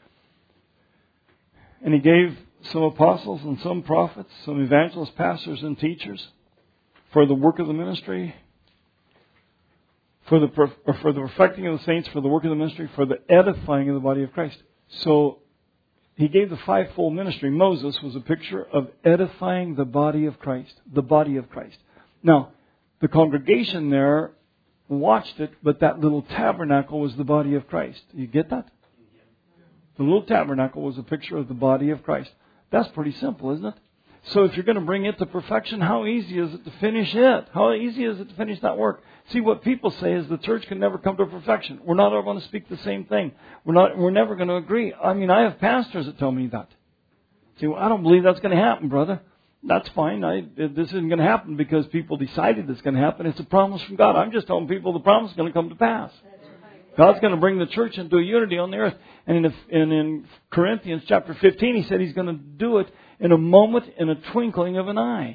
And He gave some apostles and some prophets, some evangelists, pastors, and teachers for the work of the ministry, for the or for the perfecting of the saints, for the work of the ministry, for the edifying of the body of Christ. So He gave the fivefold ministry. Moses was a picture of edifying the body of Christ. The body of Christ. Now, the congregation there watched it, but that little tabernacle was the body of Christ. You get that? The little tabernacle was a picture of the body of Christ. That's pretty simple, isn't it? So if you're going to bring it to perfection, how easy is it to finish it? How easy is it to finish that work? See, what people say is the church can never come to perfection. We're not all going to speak the same thing. We're not. We're never going to agree. I mean, I have pastors that tell me that. See, well, I don't believe that's going to happen, brother. That's fine. I, this isn't going to happen because people decided it's going to happen. It's a promise from God. I'm just telling people the promise is going to come to pass. God's going to bring the church into a unity on the earth. And in, and in Corinthians chapter fifteen, He said He's going to do it in a moment, in a twinkling of an eye.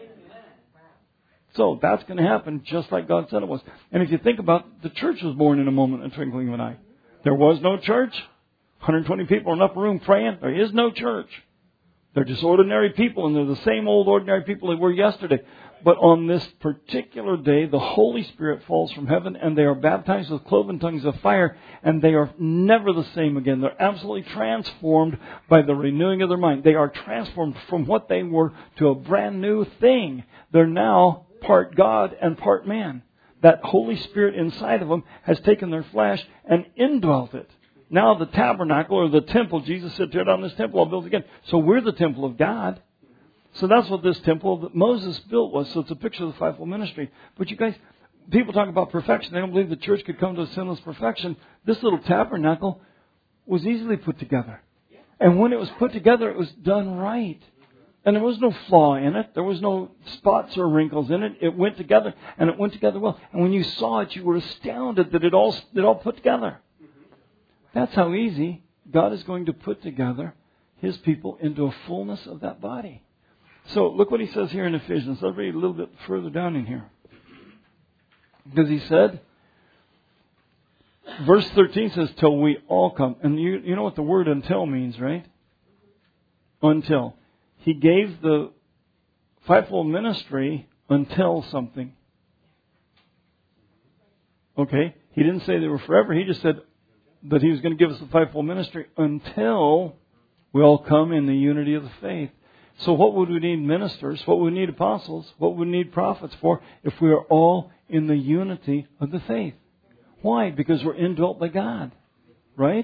So that's going to happen just like God said it was. And if you think about it, the church was born in a moment, in a twinkling of an eye. There was no church. one hundred twenty people in an upper room praying. There is no church. They're just ordinary people, and they're the same old ordinary people they were yesterday. But on this particular day, the Holy Spirit falls from heaven, and they are baptized with cloven tongues of fire, and they are never the same again. They're absolutely transformed by the renewing of their mind. They are transformed from what they were to a brand new thing. They're now part God and part man. That Holy Spirit inside of them has taken their flesh and indwelt it. Now the tabernacle or the temple, Jesus said, tear down this temple, I'll build it again. So we're the temple of God. So that's what this temple that Moses built was. So it's a picture of the fivefold ministry. But you guys, people talk about perfection. They don't believe the church could come to a sinless perfection. This little tabernacle was easily put together. And when it was put together, it was done right. And there was no flaw in it. There was no spots or wrinkles in it. It went together, and it went together well. And when you saw it, you were astounded that it all it all put together. That's how easy God is going to put together His people into a fullness of that body. So look what He says here in Ephesians. Let's read a little bit further down in here. Because He said, verse thirteen says, till we all come. And you, you know what the word until means, right? Until. He gave the fivefold ministry until something. Okay? He didn't say they were forever. He just said that He was going to give us the fivefold ministry until we all come in the unity of the faith. So what would we need ministers? What would we need apostles? What would we need prophets for if we are all in the unity of the faith? Why? Because we're indwelt by God. Right?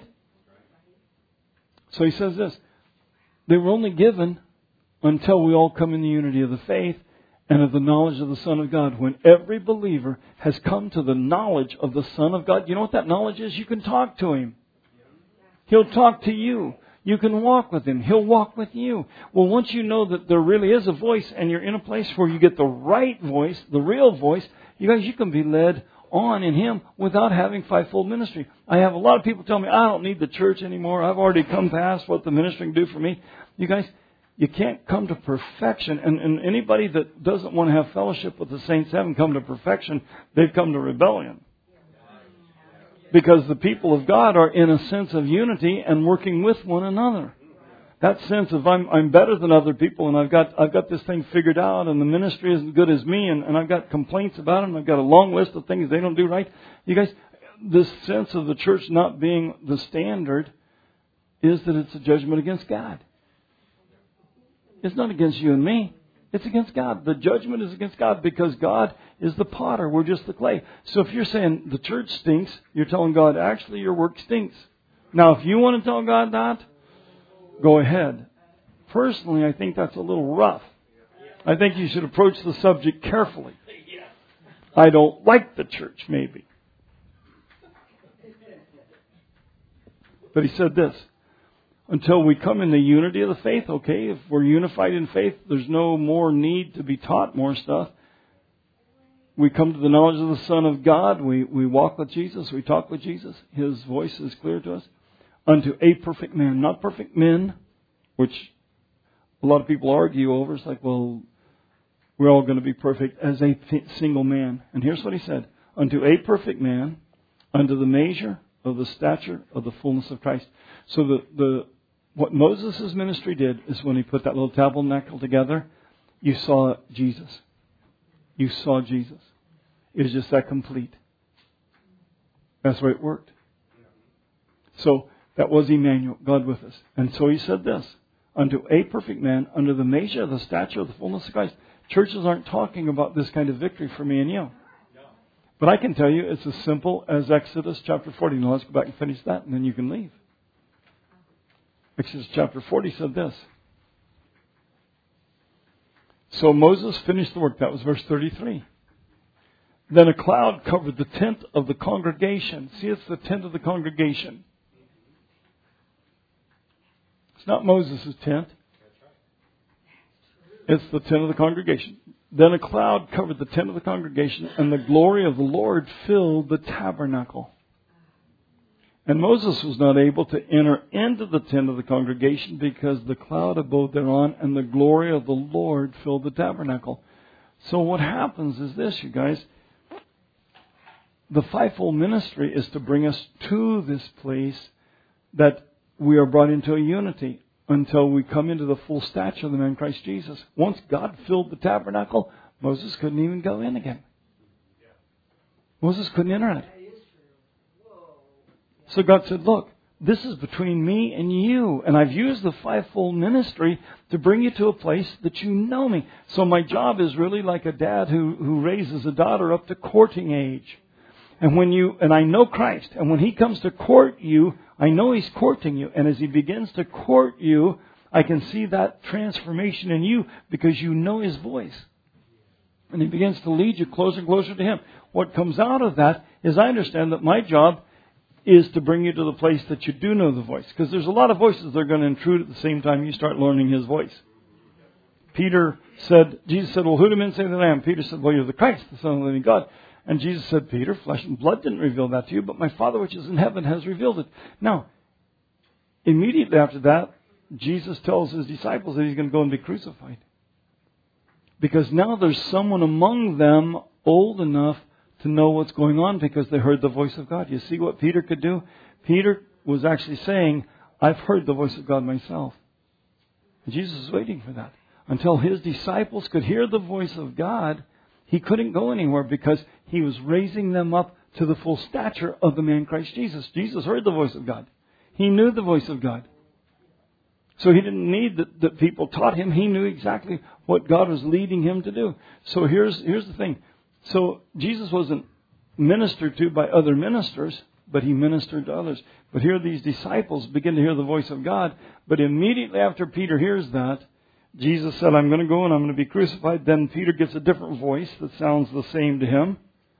So He says this. They were only given until we all come in the unity of the faith and of the knowledge of the Son of God. When every believer has come to the knowledge of the Son of God, you know what that knowledge is? You can talk to Him. He'll talk to you. You can walk with Him. He'll walk with you. Well, once you know that there really is a voice and you're in a place where you get the right voice, the real voice, you guys, you can be led on in Him without having fivefold ministry. I have a lot of people tell me, I don't need the church anymore. I've already come past what the ministry can do for me. You guys, you can't come to perfection. And, and anybody that doesn't want to have fellowship with the saints haven't come to perfection. They've come to rebellion. Because the people of God are in a sense of unity and working with one another. That sense of I'm I'm better than other people and I've got I've got this thing figured out and the ministry isn't good as me and, and I've got complaints about them. I've got a long list of things they don't do right. You guys, this sense of the church not being the standard is that it's a judgment against God. It's not against you and me. It's against God. The judgment is against God because God is the potter. We're just the clay. So if you're saying the church stinks, you're telling God, actually your work stinks. Now, if you want to tell God that, go ahead. Personally, I think that's a little rough. I think you should approach the subject carefully. I don't like the church, maybe. But He said this. Until we come in the unity of the faith, okay, if we're unified in faith, there's no more need to be taught more stuff. We come to the knowledge of the Son of God. We, we walk with Jesus. We talk with Jesus. His voice is clear to us. Unto a perfect man. Not perfect men, which a lot of people argue over. It's like, well, we're all going to be perfect as a single man. And here's what He said. Unto a perfect man, unto the measure of the stature of the fullness of Christ. So the, the what Moses' ministry did is when he put that little tabernacle together, you saw Jesus. You saw Jesus. It was just that complete. That's the way it worked. So that was Emmanuel, God with us. And so He said this, unto a perfect man, under the measure of the stature of the fullness of Christ. Churches aren't talking about this kind of victory for me and you. But I can tell you it's as simple as Exodus chapter forty. Now let's go back and finish that and then you can leave. Exodus chapter forty said this. So Moses finished the work. That was verse thirty-three. Then a cloud covered the tent of the congregation. See, it's the tent of the congregation. It's not Moses' tent. It's the tent of the congregation. Then a cloud covered the tent of the congregation, and the glory of the Lord filled the tabernacle. And Moses was not able to enter into the tent of the congregation because the cloud abode thereon, and the glory of the Lord filled the tabernacle. So what happens is this, you guys. The fivefold ministry is to bring us to this place that we are brought into a unity until we come into the full stature of the man Christ Jesus. Once God filled the tabernacle, Moses couldn't even go in again. Moses couldn't enter it. So God said, look, this is between me and you. And I've used the fivefold ministry to bring you to a place that you know me. So my job is really like a dad who, who raises a daughter up to courting age. And when you, and I know Christ, and when He comes to court you, I know He's courting you. And as He begins to court you, I can see that transformation in you because you know His voice. And He begins to lead you closer and closer to Him. What comes out of that is I understand that my job is to bring you to the place that you do know the voice. Because there's a lot of voices that are going to intrude at the same time you start learning His voice. Peter said, Jesus said, well, who do men say that I am? Peter said, well, you're the Christ, the Son of the living God. And Jesus said, Peter, flesh and blood didn't reveal that to you, but my Father which is in heaven has revealed it. Now, immediately after that, Jesus tells His disciples that He's going to go and be crucified. Because now there's someone among them old enough to know what's going on because they heard the voice of God. You see what Peter could do? Peter was actually saying, I've heard the voice of God myself. And Jesus is waiting for that. Until His disciples could hear the voice of God, He couldn't go anywhere because He was raising them up to the full stature of the man Christ Jesus. Jesus heard the voice of God. He knew the voice of God. So He didn't need that, that people taught Him. He knew exactly what God was leading Him to do. So here's, here's the thing. So Jesus wasn't ministered to by other ministers, but He ministered to others. But here these disciples begin to hear the voice of God. But immediately after Peter hears that, Jesus said, I'm going to go and I'm going to be crucified. Then Peter gets a different voice that sounds the same to him.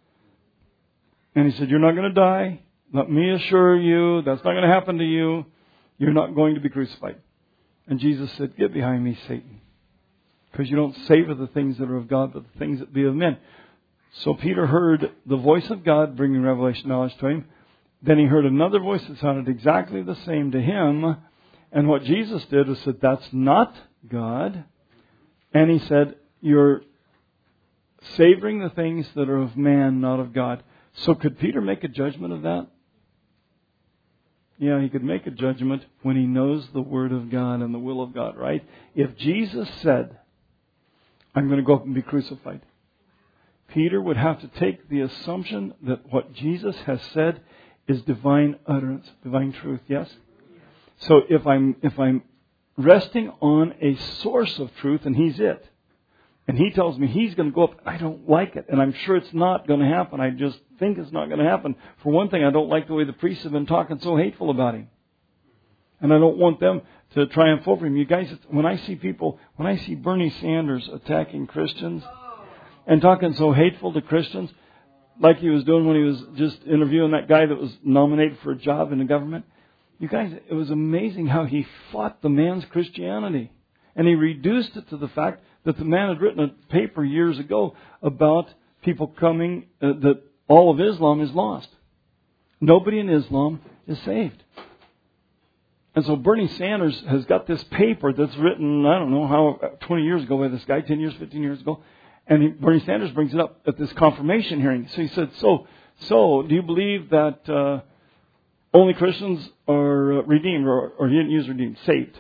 And he said, you're not going to die. Let me assure you, that's not going to happen to you. You're not going to be crucified. And Jesus said, get behind me, Satan. Because you don't savor the things that are of God, but the things that be of men. So Peter heard the voice of God bringing revelation knowledge to him. Then he heard another voice that sounded exactly the same to him. And what Jesus did was said, that's not God. And He said, you're savoring the things that are of man, not of God. So could Peter make a judgment of that? Yeah, he could make a judgment when he knows the Word of God and the will of God, right? If Jesus said, I'm going to go up and be crucified, Peter would have to take the assumption that what Jesus has said is divine utterance, divine truth, yes? So if I'm if I'm resting on a source of truth, and He's it, and He tells me He's going to go up, I don't like it, and I'm sure it's not going to happen. I just think it's not going to happen. For one thing, I don't like the way the priests have been talking so hateful about Him. And I don't want them to triumph over Him. You guys, when I see people, when I see Bernie Sanders attacking Christians and talking so hateful to Christians, like he was doing when he was just interviewing that guy that was nominated for a job in the government, you guys, it was amazing how he fought the man's Christianity. And he reduced it to the fact that the man had written a paper years ago about people coming, uh, that all of Islam is lost. Nobody in Islam is saved. And so Bernie Sanders has got this paper that's written, I don't know how, twenty years ago by this guy, ten years, fifteen years ago. And he, Bernie Sanders brings it up at this confirmation hearing. So he said, so, so do you believe that uh, only Christians are uh, redeemed, or, or he didn't use redeemed, saved,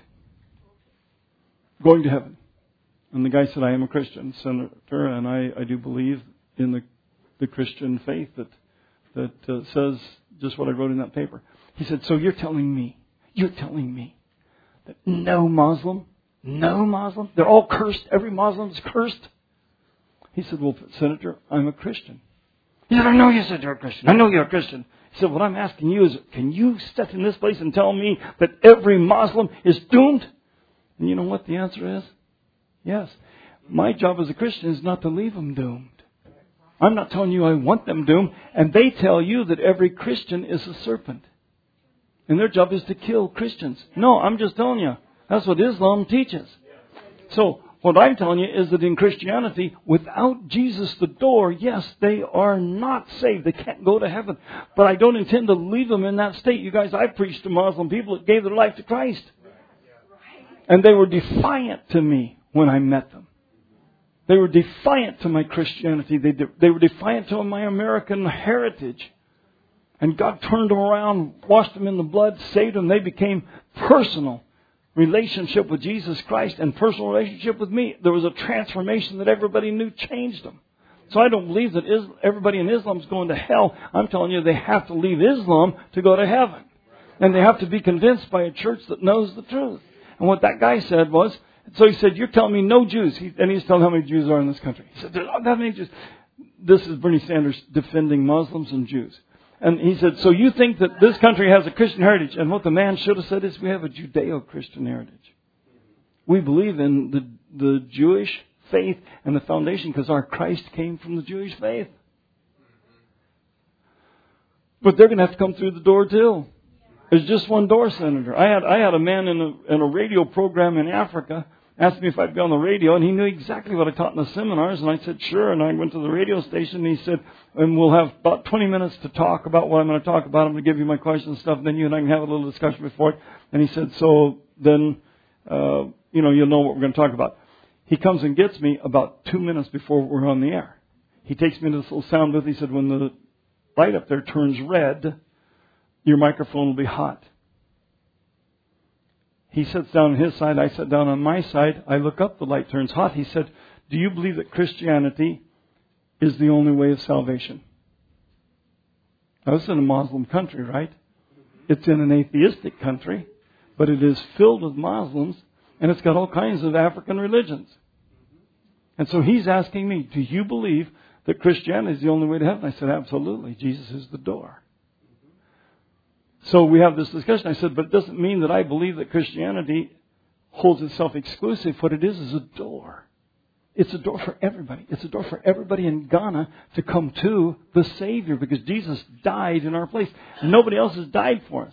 going to heaven? And the guy said, I am a Christian, Senator, and I, I do believe in the the Christian faith that that uh, says just what I wrote in that paper. He said, so you're telling me, you're telling me that no Muslim, no Muslim, they're all cursed, every Muslim is cursed? He said, well, Senator, I'm a Christian. He said, I know you said you're a Christian. I know you're a Christian. He said, what I'm asking you is, can you sit in this place and tell me that every Muslim is doomed? And you know what the answer is? Yes. My job as a Christian is not to leave them doomed. I'm not telling you I want them doomed. And they tell you that every Christian is a serpent. And their job is to kill Christians. No, I'm just telling you. That's what Islam teaches. So, what I'm telling you is that in Christianity, without Jesus the door, yes, they are not saved. They can't go to heaven. But I don't intend to leave them in that state. You guys, I preached to Muslim people that gave their life to Christ. And they were defiant to me when I met them. They were defiant to my Christianity. They, they were defiant to my American heritage. And God turned them around, washed them in the blood, saved them. They became personal relationship with Jesus Christ and personal relationship with me. There was a transformation that everybody knew changed them. So I don't believe that everybody in Islam is going to hell. I'm telling you, they have to leave Islam to go to heaven. And they have to be convinced by a church that knows the truth. And what that guy said was, so he said, you're telling me no Jews. He, and he's telling how many Jews are in this country. He said, there's not that many Jews. This is Bernie Sanders defending Muslims and Jews. And he said, so you think that this country has a Christian heritage? And what the man should have said is, we have a Judeo-Christian heritage. We believe in the, the Jewish faith and the foundation because our Christ came from the Jewish faith. But they're going to have to come through the door too. There's just one door, Senator. I had I had a man in a, in a radio program in Africa asked me if I'd be on the radio, and he knew exactly what I taught in the seminars, and I said, sure. And I went to the radio station, and he said, and we'll have about twenty minutes to talk about what I'm going to talk about. I'm going to give you my questions and stuff, and then you and I can have a little discussion before it. And he said, so then, uh, you know, you'll know what we're going to talk about. He comes and gets me about two minutes before we're on the air. He takes me to this little sound booth. He said, when the light up there turns red, your microphone will be hot. He sits down on his side. I sit down on my side. I look up. The light turns hot. He said, do you believe that Christianity is the only way of salvation? Now, this is in a Muslim country, right? It's in an atheistic country, but it is filled with Muslims, and it's got all kinds of African religions. And so he's asking me, do you believe that Christianity is the only way to heaven? I said, absolutely. Jesus is the door. So we have this discussion. I said, but it doesn't mean that I believe that Christianity holds itself exclusive. What it is is a door. It's a door for everybody. It's a door for everybody in Ghana to come to the Savior, because Jesus died in our place. Nobody else has died for us.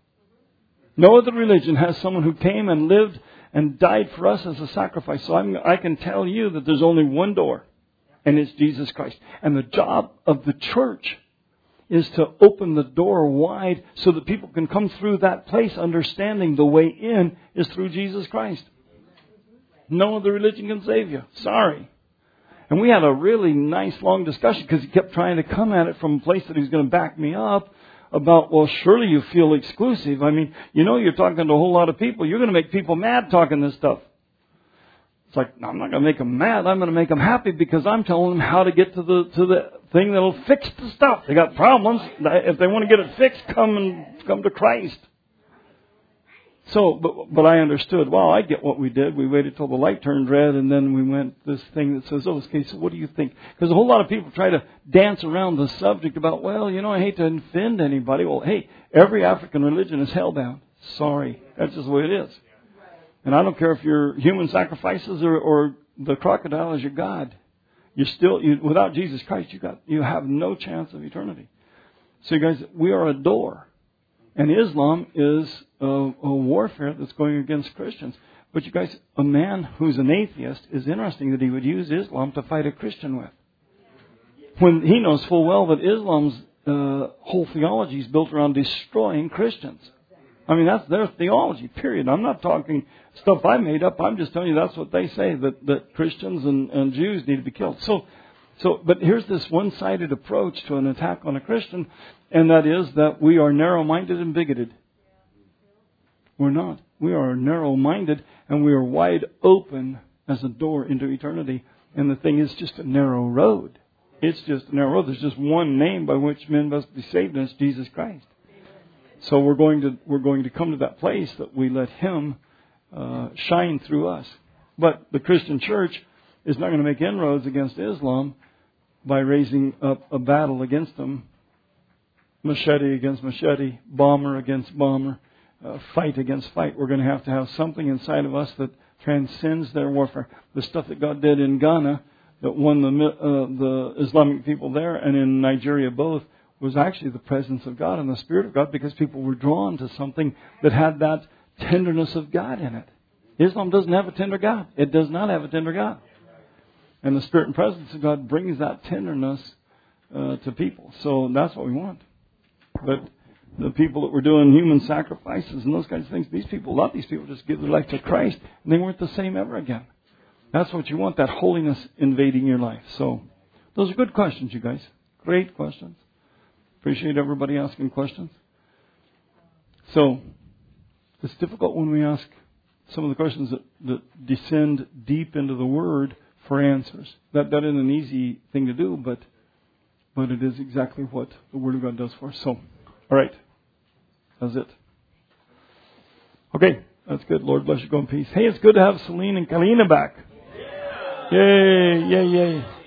No other religion has someone who came and lived and died for us as a sacrifice. So I'm, I can tell you that there's only one door, and it's Jesus Christ. And the job of the church is to open the door wide so that people can come through that place understanding the way in is through Jesus Christ. No other religion can save you. Sorry. And we had a really nice long discussion because he kept trying to come at it from a place that he was going to back me up about, well, surely you feel exclusive. I mean, you know, you're talking to a whole lot of people. You're going to make people mad talking this stuff. It's like, no, I'm not going to make them mad. I'm going to make them happy because I'm telling them how to get to the to the thing that'll fix the stuff. They got problems. If they want to get it fixed, come and come to Christ. So, but, but I understood, well, I get what we did. We waited till the light turned red, and then we went this thing that says, oh, okay, so what do you think? Because a whole lot of people try to dance around the subject about, well, you know, I hate to offend anybody. Well, hey, every African religion is hellbound. Sorry. That's just the way it is. And I don't care if you're human sacrifices or, or the crocodile is your God. You're still, you, without Jesus Christ, you got, you have no chance of eternity. So you guys, we are a door. And Islam is a, a warfare that's going against Christians. But you guys, a man who's an atheist, is interesting that he would use Islam to fight a Christian with. When he knows full well that Islam's uh, whole theology is built around destroying Christians. I mean, that's their theology, period. I'm not talking stuff I made up. I'm just telling you that's what they say, that, that Christians and, and Jews need to be killed. So, so, but here's this one-sided approach to an attack on a Christian, and that is that we are narrow-minded and bigoted. We're not. We are narrow-minded, and we are wide open as a door into eternity. And the thing is just a narrow road. It's just a narrow road. There's just one name by which men must be saved, and it's Jesus Christ. So we're going to we're going to come to that place that we let Him uh, shine through us. But the Christian church is not going to make inroads against Islam by raising up a battle against them. Machete against machete, bomber against bomber, uh, fight against fight. We're going to have to have something inside of us that transcends their warfare. The stuff that God did in Ghana, that won the uh, the Islamic people there, and in Nigeria both, was actually the presence of God and the Spirit of God, because people were drawn to something that had that tenderness of God in it. Islam doesn't have a tender God. It does not have a tender God. And the Spirit and presence of God brings that tenderness uh, to people. So that's what we want. But the people that were doing human sacrifices and those kinds of things, these people, a lot of these people just give their life to Christ, and they weren't the same ever again. That's what you want, that holiness invading your life. So those are good questions, you guys. Great questions. Appreciate everybody asking questions. So, it's difficult when we ask some of the questions that, that descend deep into the Word for answers. That that isn't an easy thing to do, but but it is exactly what the Word of God does for us. So, all right. That's it. Okay, that's good. Lord bless you. Go in peace. Hey, it's good to have Celine and Kalina back. Yay, yay, yay.